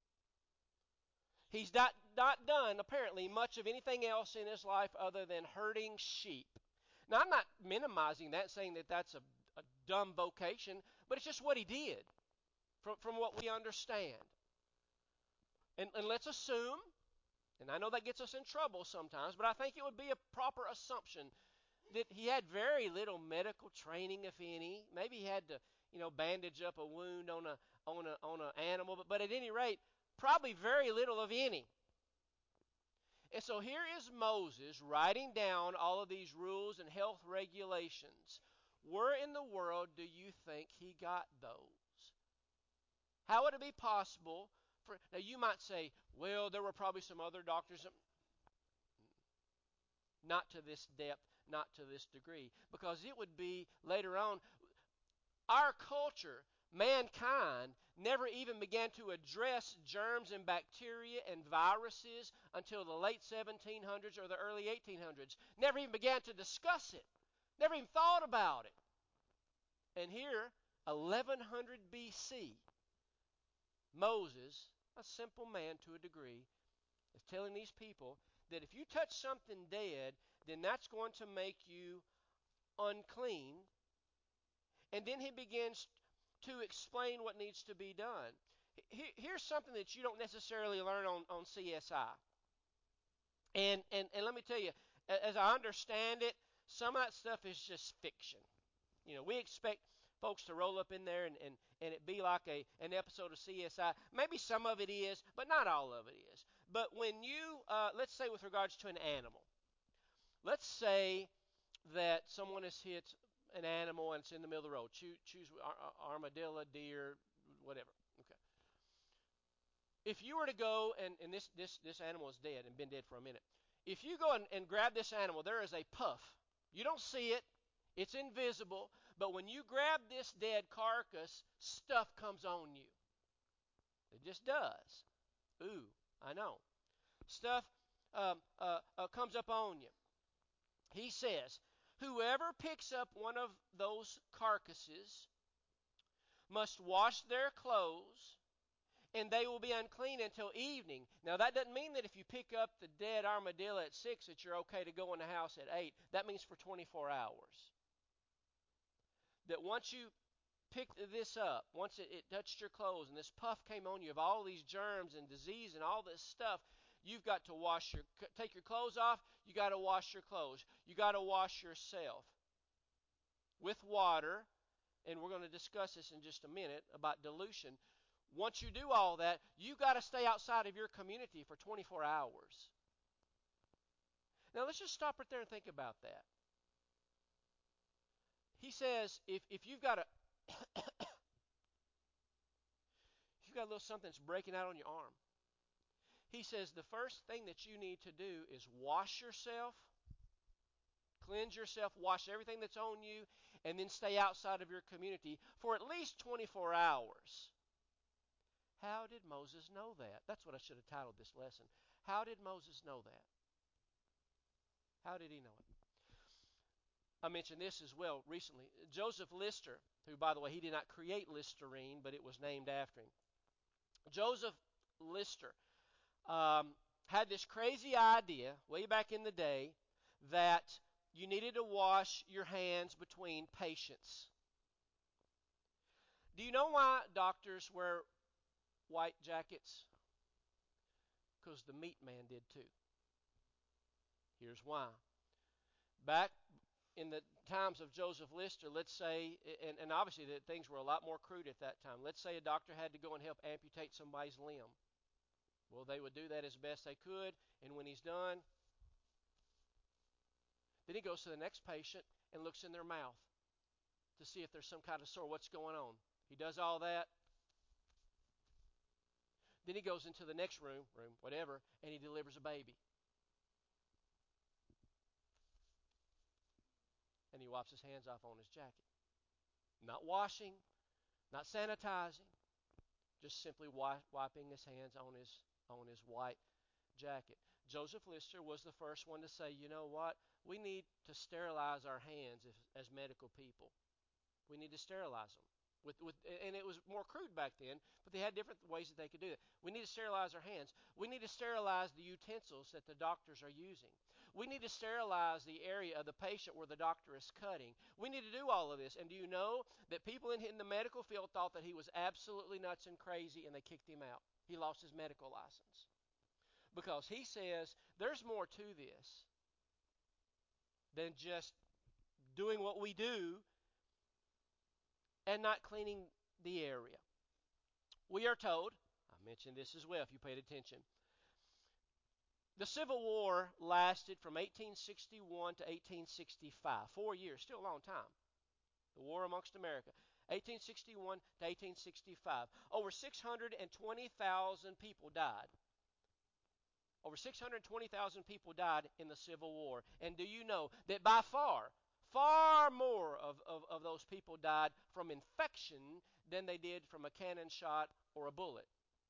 He's not done, apparently, much of anything else in his life other than herding sheep. Now, I'm not minimizing that, saying that that's a dumb vocation, but it's just what he did from what we understand. And let's assume, and I know that gets us in trouble sometimes, but I think it would be a proper assumption that he had very little medical training, if any. Maybe he had to, bandage up a wound on an animal, but at any rate, probably very little of any. And so here is Moses writing down all of these rules and health regulations. Where in the world do you think he got those? How would it be possible for... Now you might say, well, there were probably some other doctors. Not to this depth, not to this degree. Because it would be later on, our culture, mankind, never even began to address germs and bacteria and viruses until the late 1700s or the early 1800s. Never even began to discuss it. Never even thought about it. And here, 1100 BC, Moses, a simple man to a degree, is telling these people that if you touch something dead, then that's going to make you unclean. And then he begins to explain what needs to be done. Here's something that you don't necessarily learn on CSI. And let me tell you, as I understand it, some of that stuff is just fiction. We expect folks to roll up in there and it be like an episode of CSI. Maybe some of it is, but not all of it is. But when you, let's say with regards to an animal, let's say that someone has hit an animal and it's in the middle of the road. Choose armadillo, deer, whatever. Okay. If you were to go and this animal is dead and been dead for a minute. If you go and grab this animal, there is a puff. You don't see it. It's invisible. But when you grab this dead carcass, stuff comes on you. It just does. Ooh, I know. Stuff comes up on you. He says, whoever picks up one of those carcasses must wash their clothes, and they will be unclean until evening. Now, that doesn't mean that if you pick up the dead armadillo at 6 that you're okay to go in the house at 8. That means for 24 hours. That once you picked this up, once it touched your clothes and this puff came on you of all these germs and disease and all this stuff, you've got to take your clothes off. You got to wash your clothes. You got to wash yourself with water, and we're going to discuss this in just a minute about dilution. Once you do all that, you've got to stay outside of your community for 24 hours. Now let's just stop right there and think about that. He says if you've got you've got a little something that's breaking out on your arm, he says the first thing that you need to do is wash yourself, cleanse yourself, wash everything that's on you, and then stay outside of your community for at least 24 hours. How did Moses know that? That's what I should have titled this lesson. How did Moses know that? How did he know it? I mentioned this as well recently. Joseph Lister, who, by the way, he did not create Listerine, but it was named after him. Joseph Lister had this crazy idea way back in the day that you needed to wash your hands between patients. Do you know why doctors wear white jackets? Because the meat man did too. Here's why. Back in the times of Joseph Lister, let's say, and obviously that things were a lot more crude at that time. Let's say a doctor had to go and help amputate somebody's limb. Well, they would do that as best they could, and when he's done, then he goes to the next patient, and looks in their mouth to see if there's some kind of sore. What's going on? He does all that. Then he goes into the next room, whatever, and he delivers a baby. And he wipes his hands off on his jacket. Not washing, not sanitizing, just simply wiping his hands on his white jacket. Joseph Lister was the first one to say, you know what? We need to sterilize our hands as medical people. We need to sterilize them. And it was more crude back then, but they had different ways that they could do it. We need to sterilize our hands. We need to sterilize the utensils that the doctors are using. We need to sterilize the area of the patient where the doctor is cutting. We need to do all of this. And do you know that people in the medical field thought that he was absolutely nuts and crazy, and they kicked him out? He lost his medical license. Because he says there's more to this than just doing what we do and not cleaning the area. We are told, I mentioned this as well if you paid attention, the Civil War lasted from 1861 to 1865. 4 years, still a long time. The war amongst America. 1861 to 1865. Over 620,000 people died. Over 620,000 people died in the Civil War. And do you know that by far more of those people died from infection than they did from a cannon shot or a bullet?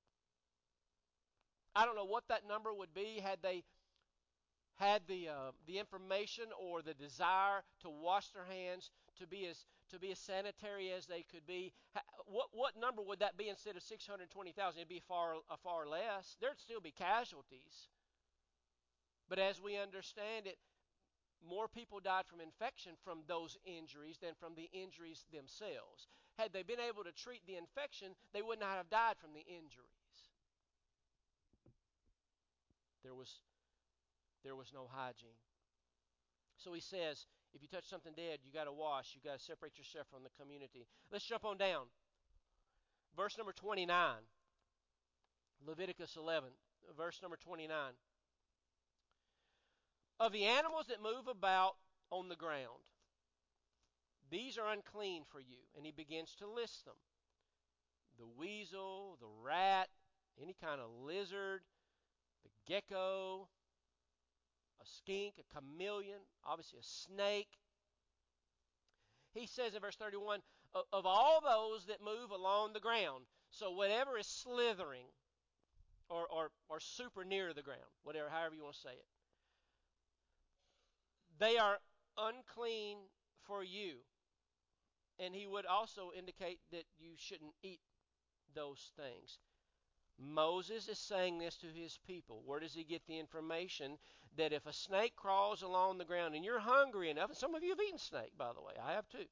I don't know what that number would be had they had the information or the desire to wash their hands, to be as sanitary as they could be. What number would that be instead of 620,000? It'd be far less. There'd still be casualties. But as we understand it, more people died from infection from those injuries than from the injuries themselves. Had they been able to treat the infection, they would not have died from the injuries. There was no hygiene. So he says, if you touch something dead, you got to wash. You got to separate yourself from the community. Let's jump on down. Verse number 29. Leviticus 11, verse number 29. Of the animals that move about on the ground, these are unclean for you. And he begins to list them. The weasel, the rat, any kind of lizard, the gecko, a skink, a chameleon, obviously a snake. He says in verse 31, of all those that move along the ground, so whatever is slithering or super near the ground, whatever, however you want to say it, they are unclean for you. And he would also indicate that you shouldn't eat those things. Moses is saying this to his people. Where does he get the information that if a snake crawls along the ground and you're hungry enough, and some of you have eaten snake, by the way, I have too,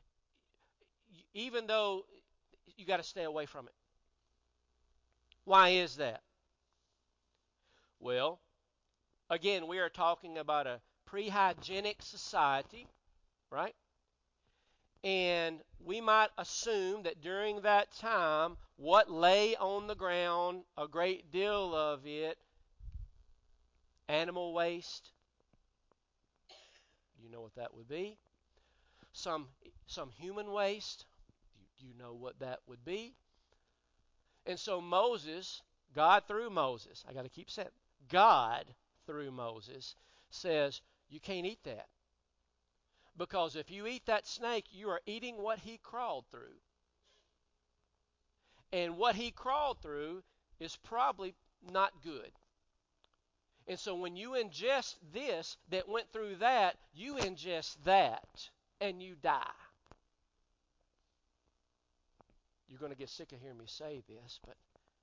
even though you got to stay away from it. Why is that? Well, again, we are talking about a pre-hygienic society, right? And we might assume that during that time, what lay on the ground, a great deal of it, animal waste. You know what that would be. Some human waste. You know what that would be. And so Moses, God through Moses, I got to keep saying, God through Moses says, you can't eat that. Because if you eat that snake, you are eating what he crawled through. And what he crawled through is probably not good. And so when you ingest this that went through that, you ingest that and you die. You're going to get sick of hearing me say this, but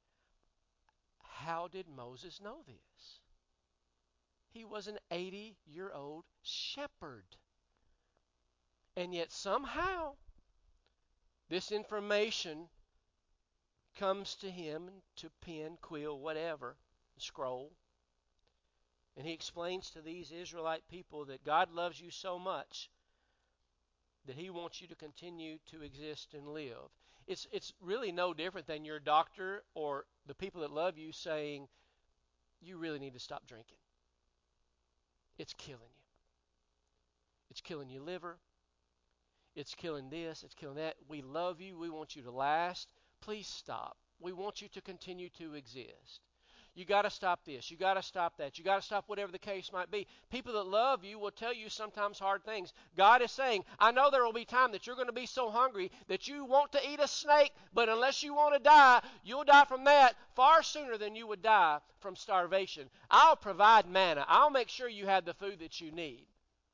how did Moses know this? He was an 80-year-old shepherd. And yet somehow this information comes to him to pen, quill, whatever, scroll. And he explains to these Israelite people that God loves you so much that he wants you to continue to exist and live. It's really no different than your doctor or the people that love you saying, you really need to stop drinking. It's killing you. It's killing your liver. It's killing this. It's killing that. We love you. We want you to last. Please stop. We want you to continue to exist. You got to stop this. You got to stop that. You got to stop whatever the case might be. People that love you will tell you sometimes hard things. God is saying, I know there will be time that you're going to be so hungry that you want to eat a snake, but unless you want to die, you'll die from that far sooner than you would die from starvation. I'll provide manna. I'll make sure you have the food that you need.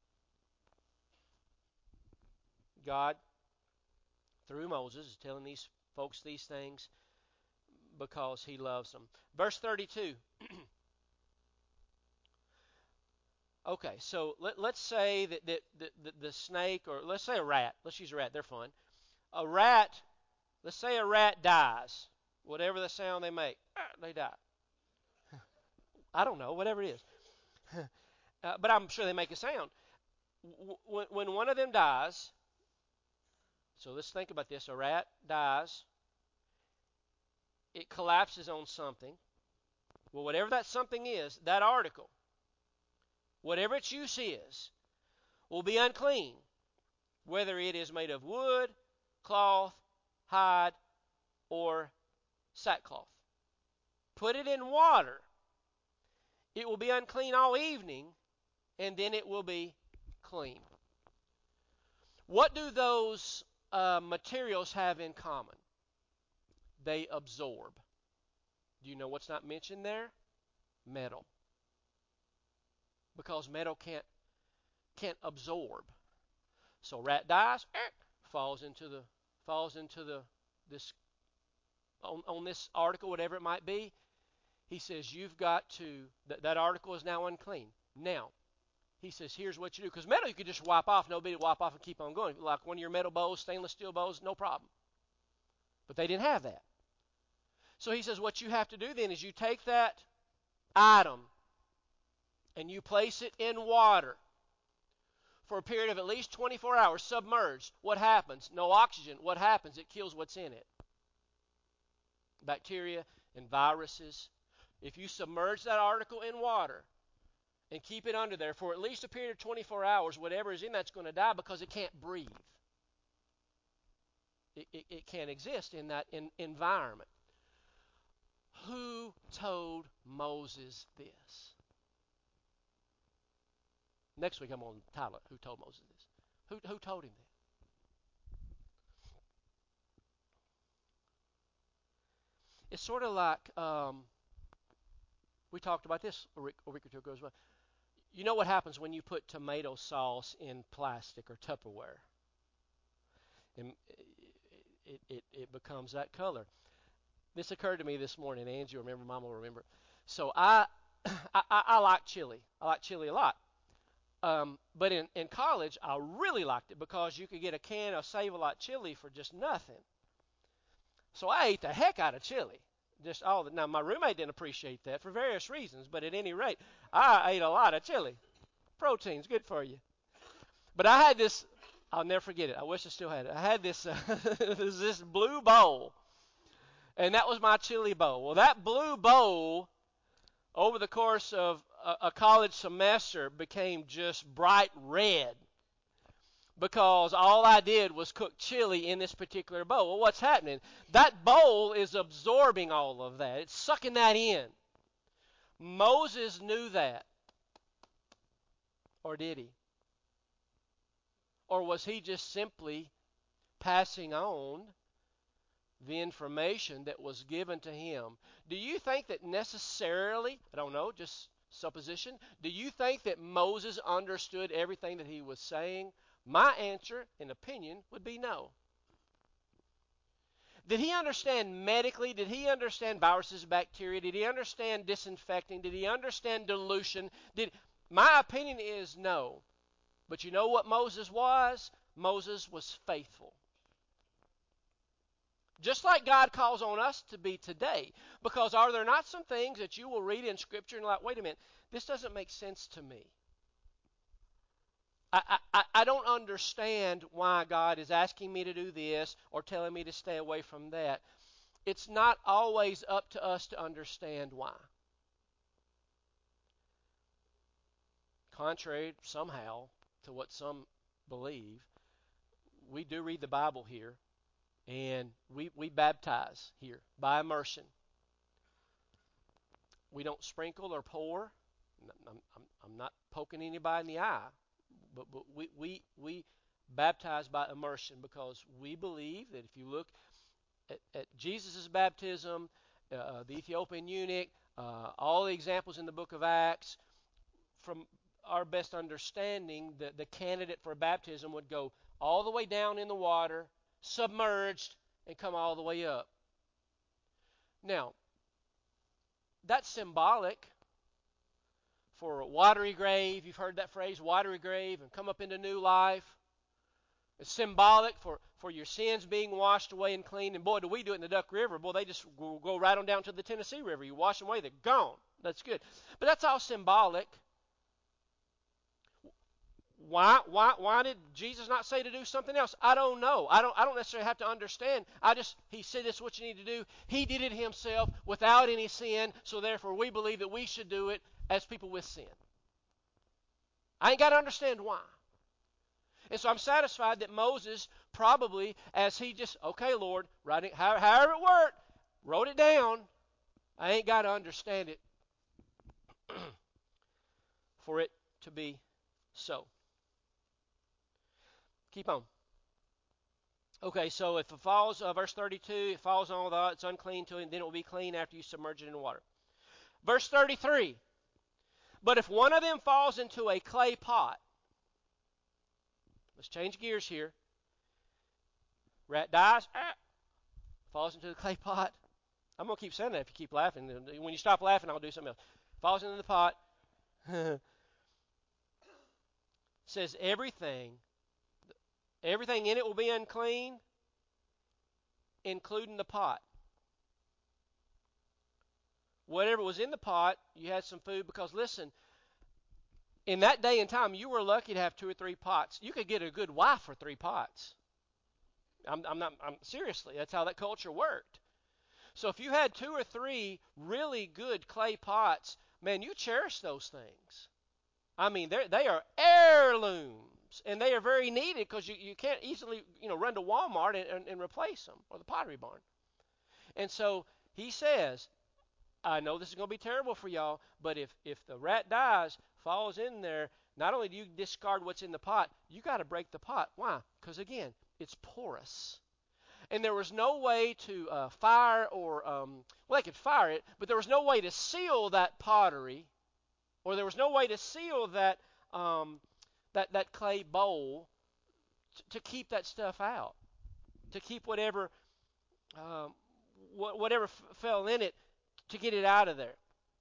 God, through Moses, is telling these folks these things because he loves them. Verse 32. Okay, so let's say that the snake, or let's say a rat. Let's use a rat. They're fun. A rat, let's say a rat dies. Whatever the sound they make, they die. I don't know, whatever it is. But I'm sure they make a sound. When one of them dies, so let's think about this. A rat dies. It collapses on something. Well, whatever that something is, that article, whatever its use is, will be unclean, whether it is made of wood, cloth, hide, or sackcloth. Put it in water. It will be unclean all evening, and then it will be clean. What do those materials have in common? They absorb. Do you know what's not mentioned there? Metal. Because metal can't absorb. So rat dies, falls into this on this article, whatever it might be. He says you've got to that article is now unclean. Now, he says here's what you do, because metal you could just wipe off, nobody would wipe off and keep on going. Like one of your metal bowls, stainless steel bowls, no problem. But they didn't have that. So he says what you have to do then is you take that item and you place it in water for a period of at least 24 hours, submerged. What happens? No oxygen. What happens? It kills what's in it. Bacteria and viruses. If you submerge that article in water and keep it under there for at least a period of 24 hours, whatever is in that's going to die because it can't breathe. It can't exist in that environment. Who told Moses this? Next week I'm on the title, Who Told Moses This? Who told him that? It's sort of like, we talked about this a week or two ago as well. You know what happens when you put tomato sauce in plastic or Tupperware? And it becomes that color. This occurred to me this morning. Angie will remember, Mama will remember. So I like chili. I like chili a lot. But in college, I really liked it because you could get a can of Save-A-Lot chili for just nothing. So I ate the heck out of chili. Just all the, now, my roommate didn't appreciate that for various reasons, but at any rate, I ate a lot of chili. Protein's good for you. But I had this, I'll never forget it. I wish I still had it. I had this, this blue bowl, and that was my chili bowl. Well, that blue bowl, over the course of a college semester, became just bright red because all I did was cook chili in this particular bowl. Well, what's happening? That bowl is absorbing all of that. It's sucking that in. Moses knew that. Or did he? Or was he just simply passing on the information that was given to him? Do you think that necessarily, I don't know, just supposition, do you think that Moses understood everything that he was saying? My answer, in opinion, would be no. Did he understand medically? Did he understand viruses, bacteria? Did he understand disinfecting? Did he understand dilution? My opinion is no. But you know what Moses was? Moses was faithful. Just like God calls on us to be today. Because are there not some things that you will read in Scripture and like, wait a minute, this doesn't make sense to me. I don't understand why God is asking me to do this or telling me to stay away from that. It's not always up to us to understand why. Contrary, somehow, to what some believe, we do read the Bible here, and we baptize here by immersion. We don't sprinkle or pour. I'm not poking anybody in the eye, but we baptize by immersion because we believe that if you look at Jesus' baptism, the Ethiopian eunuch, all the examples in the book of Acts, from our best understanding, the candidate for baptism would go all the way down in the water, submerged, and come all the way up. Now, that's symbolic for a watery grave. You've heard that phrase, watery grave, and come up into new life. It's symbolic for your sins being washed away and clean. And boy, do we do it in the Duck River. Boy, they just go right on down to the Tennessee River. You wash them away, they're gone. That's good. But that's all symbolic. Why did Jesus not say to do something else? I don't know. I don't necessarily have to understand. He said this is what you need to do. He did it himself without any sin, so therefore we believe that we should do it as people with sin. I ain't got to understand why. And so I'm satisfied that Moses probably, as he just, okay, Lord, writing however it worked, wrote it down. I ain't got to understand it for it to be so. Keep on. Okay, so if it falls, verse 32, it falls on the, it's unclean to it, and then it will be clean after you submerge it in water. Verse 33, but if one of them falls into a clay pot, let's change gears here. Rat dies, falls into the clay pot. I'm going to keep saying that if you keep laughing. When you stop laughing, I'll do something else. Falls into the pot. Says everything in it will be unclean, including the pot. Whatever was in the pot, you had some food because, listen, in that day and time, you were lucky to have 2 or 3 pots. You could get a good wife for 3 pots. I'm seriously, that's how that culture worked. So if you had 2 or 3 really good clay pots, man, you cherish those things. I mean, they are heirlooms, and they are very needed because you can't easily run to Walmart and replace them, or the Pottery Barn. And so he says, I know this is going to be terrible for y'all, but if the rat dies, falls in there, not only do you discard what's in the pot, you got to break the pot. Why? Because, again, it's porous. And there was no way to fire or, well, they could fire it, but there was no way to seal that pottery, or there was no way to seal that that clay bowl to keep that stuff out, to keep whatever fell in it, to get it out of there.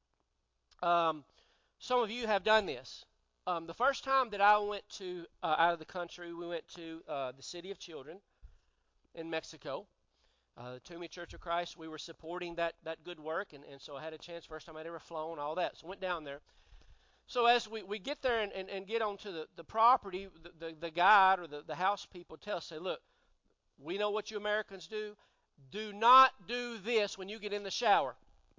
Some of you have done this. The first time that I went to out of the country, we went to the City of Children in Mexico. The Toomey Church of Christ, we were supporting that good work, and so I had a chance, first time I'd ever flown, all that. So I went down there. So as we get there and get onto the property, the guide or the house people tell us, say, look, we know what you Americans do. Do not do this when you get in the shower.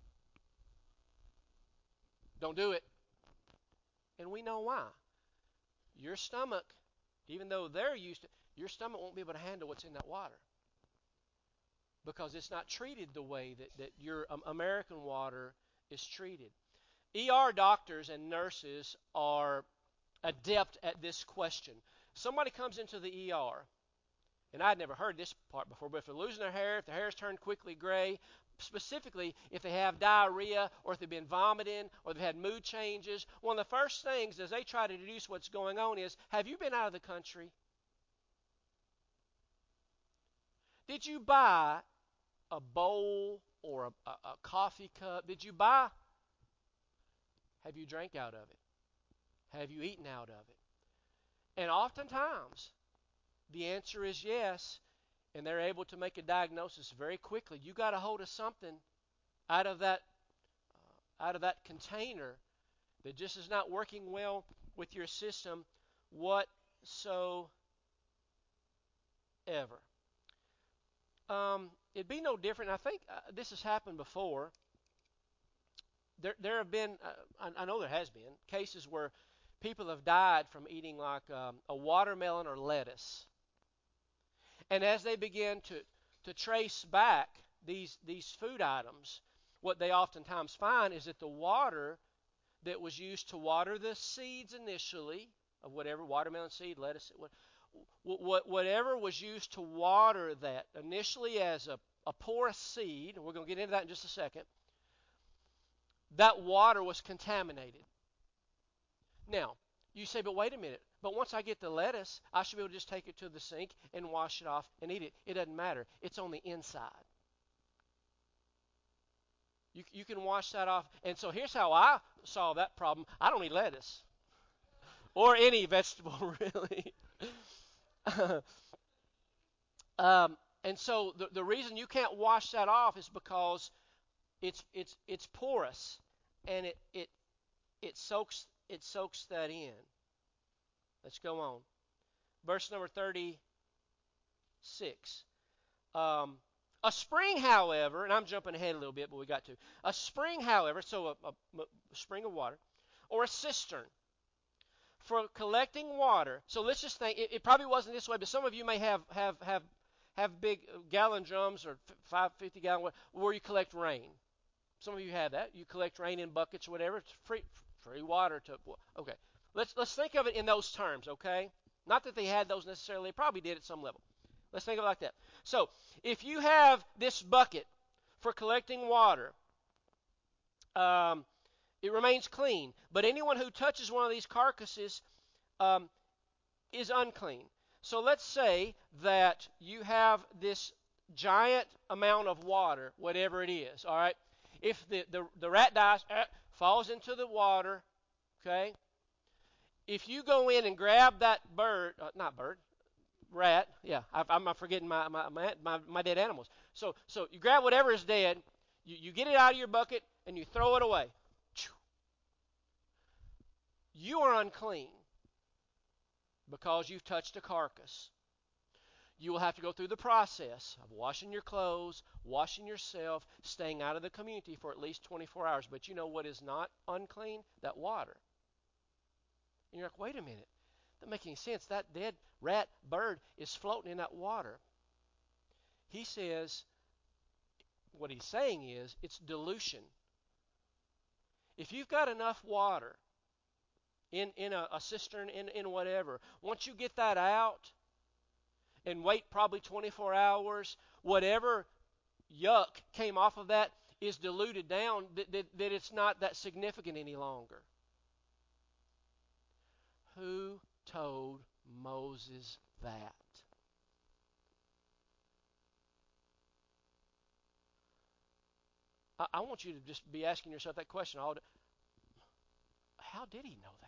Don't do it. And we know why. Your stomach, even though they're used to, your stomach won't be able to handle what's in that water, because it's not treated the way that your American water is treated. ER doctors and nurses are adept at this question. Somebody comes into the ER, and I'd never heard this part before, but if they're losing their hair, if their hair's turned quickly gray, specifically if they have diarrhea or if they've been vomiting or they've had mood changes, one of the first things as they try to deduce what's going on is, have you been out of the country? Did you buy a bowl or a coffee cup? Did you buy? Have you drank out of it? Have you eaten out of it? And oftentimes, the answer is yes, and they're able to make a diagnosis very quickly. You got a hold of something out of that container that just is not working well with your system whatsoever. It'd be no different. I think this has happened before. There have been, I know there has been, cases where people have died from eating like a watermelon or lettuce. And as they begin to trace back these food items, what they oftentimes find is that the water that was used to water the seeds initially, of whatever, watermelon seed, lettuce, whatever was used to water that initially as a porous seed, and we're going to get into that in just a second, that water was contaminated. Now, you say, but wait a minute. But once I get the lettuce, I should be able to just take it to the sink and wash it off and eat it. It doesn't matter. It's on the inside. You can wash that off. And so here's how I solve that problem. I don't eat lettuce. Or any vegetable, really. And so the reason you can't wash that off is because it's porous, and it soaks that in. Let's go on. Verse number 36. A spring, however, and I'm jumping ahead a little bit, but we got to. A spring, however, so a spring of water, or a cistern for collecting water. So let's just think, it probably wasn't this way, but some of you may have big gallon drums or 50 gallon where you collect rain. Some of you have that. You collect rain in buckets or whatever. It's free water to. Okay, let's think of it in those terms. Okay, not that they had those necessarily. They probably did at some level. Let's think of it like that. So if you have this bucket for collecting water, it remains clean. But anyone who touches one of these carcasses is unclean. So let's say that you have this giant amount of water, whatever it is. All right. If the rat dies, falls into the water, okay. If you go in and grab that rat, yeah, I'm forgetting my dead animals. So you grab whatever is dead, you get it out of your bucket, and you throw it away. You are unclean because you've touched a carcass. You will have to go through the process of washing your clothes, washing yourself, staying out of the community for at least 24 hours. But you know what is not unclean? That water. And you're like, wait a minute. That doesn't make any sense. That dead rat, bird is floating in that water. He says, what he's saying is, it's dilution. If you've got enough water in a cistern, in whatever, once you get that out and wait probably 24 hours, whatever yuck came off of that is diluted down, that it's not that significant any longer. Who told Moses that? I want you to just be asking yourself that question. How did he know that?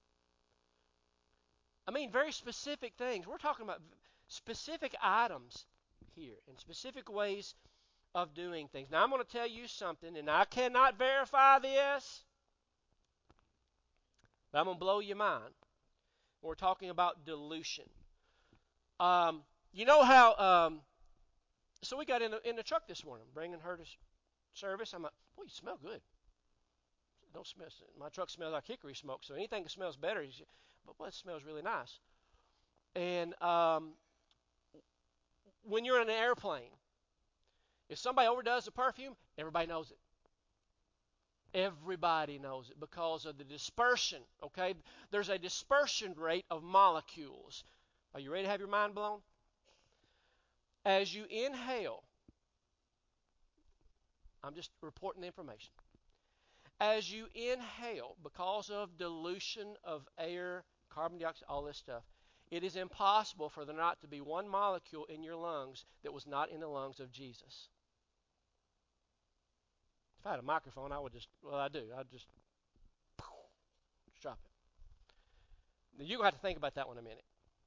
I mean, very specific things. We're talking about specific items here and specific ways of doing things. Now, I'm going to tell you something, and I cannot verify this, but I'm going to blow your mind. We're talking about dilution. You know how, so we got in the truck this morning, bringing her to service. I'm like, boy, you smell good. Don't smell. My truck smells like hickory smoke, so anything that smells better, but boy, it smells really nice. And when you're in an airplane, if somebody overdoes the perfume, everybody knows it. Everybody knows it because of the dispersion, okay? There's a dispersion rate of molecules. Are you ready to have your mind blown? As you inhale, I'm just reporting the information. As you inhale, because of dilution of air, carbon dioxide, all this stuff, it is impossible for there not to be one molecule in your lungs that was not in the lungs of Jesus. If I had a microphone, I would just, well, I do. I'd just drop it. Now, you're going to have to think about that one a minute.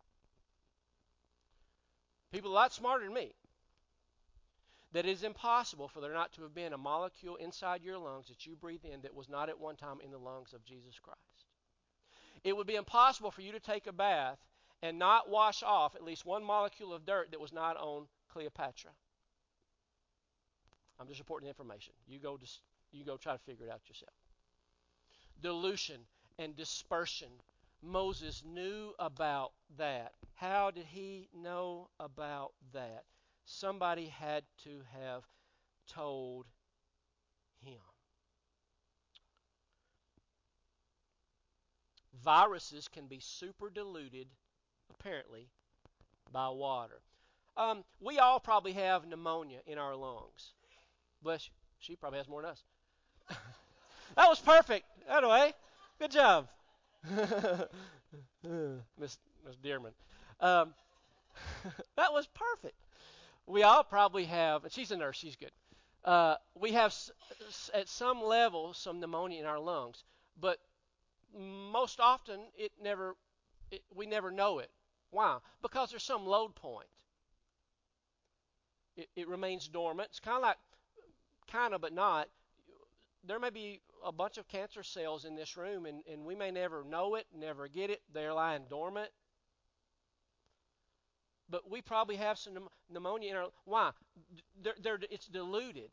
People a lot smarter than me. That it is impossible for there not to have been a molecule inside your lungs that you breathe in that was not at one time in the lungs of Jesus Christ. It would be impossible for you to take a bath and not wash off at least one molecule of dirt that was not on Cleopatra. I'm just reporting the information. You go try to figure it out yourself. Dilution and dispersion Moses knew about that? How did he know about that? Somebody had to have told him. Viruses can be super diluted, apparently, by water. We all probably have pneumonia in our lungs. Bless you. She probably has more than us. That was perfect. Anyway, good job. Miss Dearman. Um, that was perfect. We all probably have, and she's a nurse, she's good. We have, at some level, some pneumonia in our lungs. But most often, we never know it. Why? Because there's some load point. It remains dormant. It's kind of, but not. There may be a bunch of cancer cells in this room, and we may never know it, never get it. They're lying dormant. But we probably have some pneumonia in our. Why? It's diluted.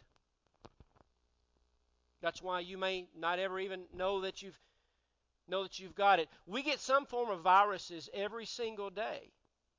That's why you may not ever even know that you've got it. We get some form of viruses every single day.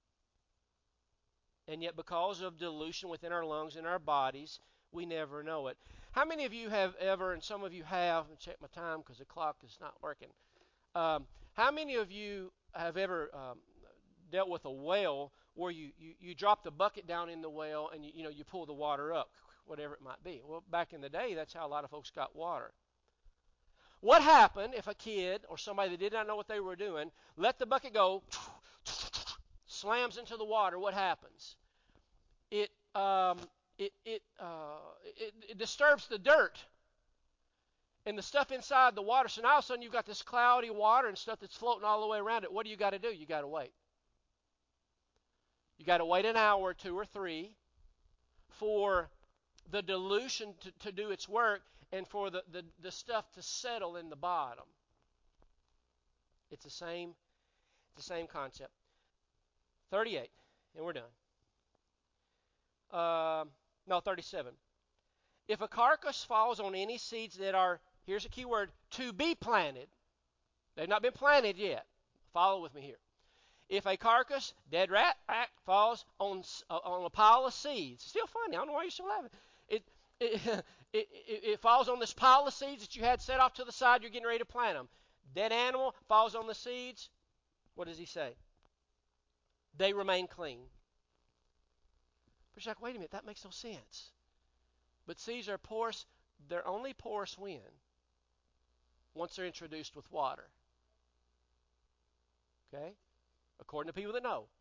And yet because of dilution within our lungs and our bodies, we never know it. How many of you have ever, and some of you have, and check my time because the clock is not working. How many of you have ever dealt with a well where you drop the bucket down in the well and you pull the water up, whatever it might be? Well, back in the day, that's how a lot of folks got water. What happened if a kid or somebody that did not know what they were doing let the bucket go, slams into the water? What happens? It disturbs the dirt and the stuff inside the water. So now all of a sudden you've got this cloudy water and stuff that's floating all the way around it. What do you got to do? You got to wait. You got to wait an hour or two or three for the dilution to do its work and for the stuff to settle in the bottom. It's the same concept. 38, and we're done. No, 37. If a carcass falls on any seeds that are, here's a key word, to be planted. They've not been planted yet. Follow with me here. If a carcass, dead rat, falls on a pile of seeds, still funny. I don't know why you're still laughing. It falls on this pile of seeds that you had set off to the side. You're getting ready to plant them. Dead animal falls on the seeds. What does he say? They remain clean. But you're like, wait a minute, that makes no sense. But seeds are porous. They're only porous when? Once they're introduced with water. Okay? According to people that know.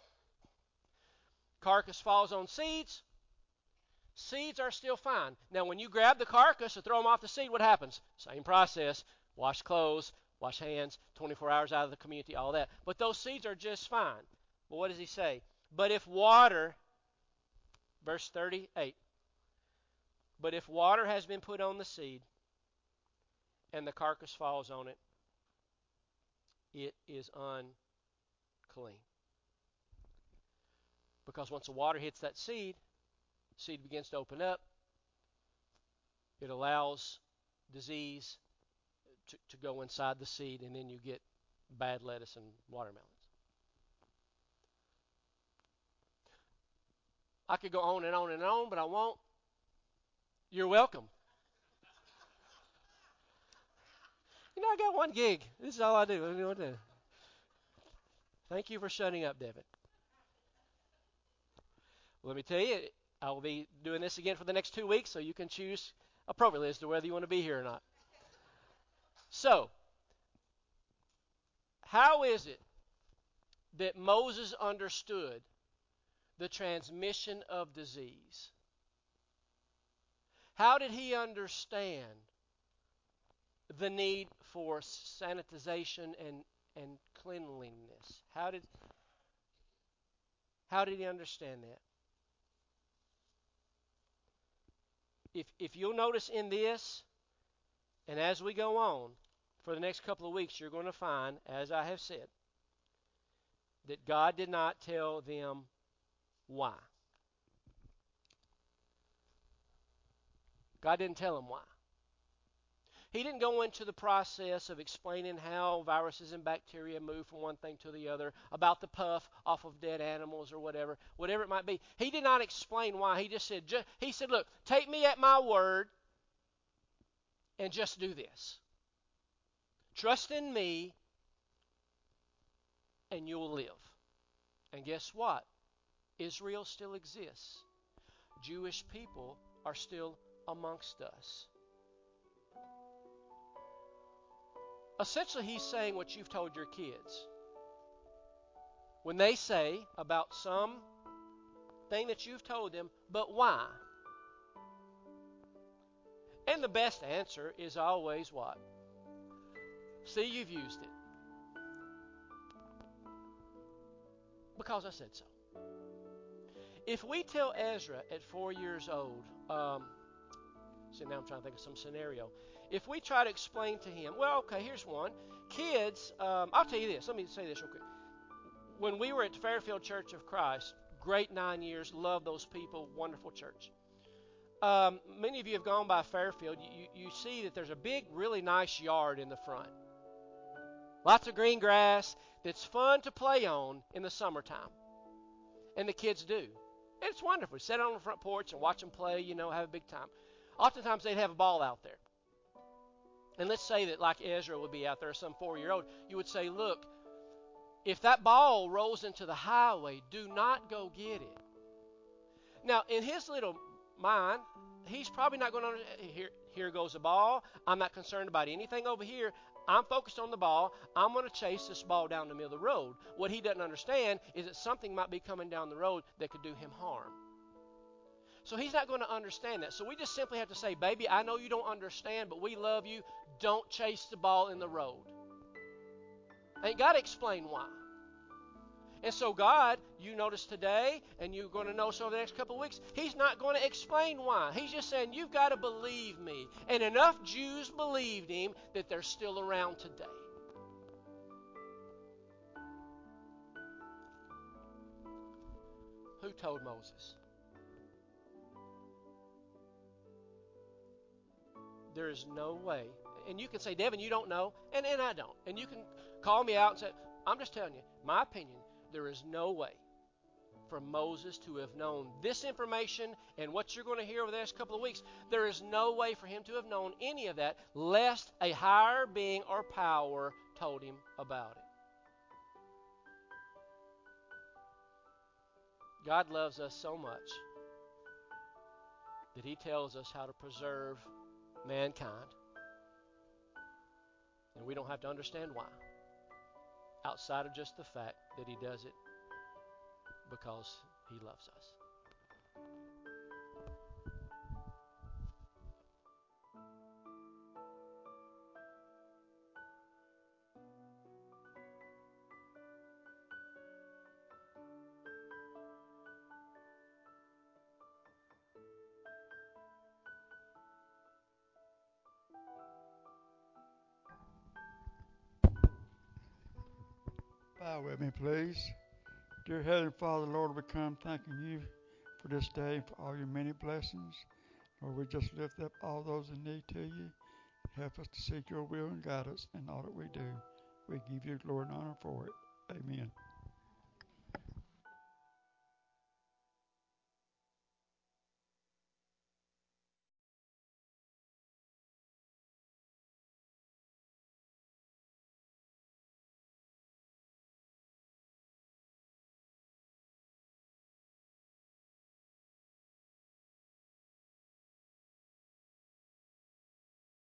Carcass falls on seeds. Seeds are still fine. Now, when you grab the carcass or throw them off the seed, what happens? Same process. Wash clothes, wash hands, 24 hours out of the community, all that. But those seeds are just fine. But what does he say? But if water, verse 38, but if water has been put on the seed and the carcass falls on it, it is unclean. Because once the water hits that seed begins to open up. It allows disease to go inside the seed, and then you get bad lettuce and watermelons. I could go on and on and on, but I won't. You're welcome. I got one gig. This is all I do. What do you want to do? Thank you for shutting up, Devin. Let me tell you, I will be doing this again for the next 2 weeks, so you can choose appropriately as to whether you want to be here or not. So, how is it that Moses understood the transmission of disease? How did he understand the need for sanitization and cleanliness? How did he understand that? If you'll notice in this, and as we go on for the next couple of weeks, you're going to find, as I have said, that God did not tell them why. God didn't tell them why. He didn't go into the process of explaining how viruses and bacteria move from one thing to the other, about the puff off of dead animals or whatever it might be. He did not explain why. He just said, look, take me at my word and just do this. Trust in me and you'll live. And guess what? Israel still exists. Jewish people are still amongst us. Essentially, he's saying what you've told your kids. When they say about some thing that you've told them, but why? And the best answer is always what? See, you've used it. Because I said so. If we tell Ezra at 4 years old, see, now I'm trying to think of some scenario. If we try to explain to him, well, okay, here's one. Kids, I'll tell you this. Let me say this real quick. When we were at Fairfield Church of Christ, great 9 years, love those people, wonderful church. Many of you have gone by Fairfield. You see that there's a big, really nice yard in the front. Lots of green grass that's fun to play on in the summertime. And the kids do. And it's wonderful. Sit on the front porch and watch them play, have a big time. Oftentimes they'd have a ball out there. And let's say that like Ezra would be out there, some 4-year-old, you would say, look, if that ball rolls into the highway, do not go get it. Now, in his little mind, he's probably not going to, here goes the ball. I'm not concerned about anything over here. I'm focused on the ball. I'm going to chase this ball down the middle of the road. What he doesn't understand is that something might be coming down the road that could do him harm. So he's not going to understand that. So we just simply have to say, baby, I know you don't understand, but we love you. Don't chase the ball in the road. Ain't got to explain why. And so God, you notice today, and you're going to notice over the next couple of weeks, he's not going to explain why. He's just saying, you've got to believe me. And enough Jews believed him that they're still around today. Who told Moses? There is no way. And you can say, Devin, you don't know, and I don't. And you can call me out and say, I'm just telling you, my opinion, there is no way for Moses to have known this information and what you're going to hear over the next couple of weeks. There is no way for him to have known any of that lest a higher being or power told him about it. God loves us so much that he tells us how to preserve mankind. And we don't have to understand why, outside of just the fact that he does it because he loves us. Bow with me, please. Dear Heavenly Father, Lord, we come thanking you for this day and for all your many blessings. Lord, we just lift up all those in need to you. Help us to seek your will and guide us in all that we do. We give you glory and honor for it.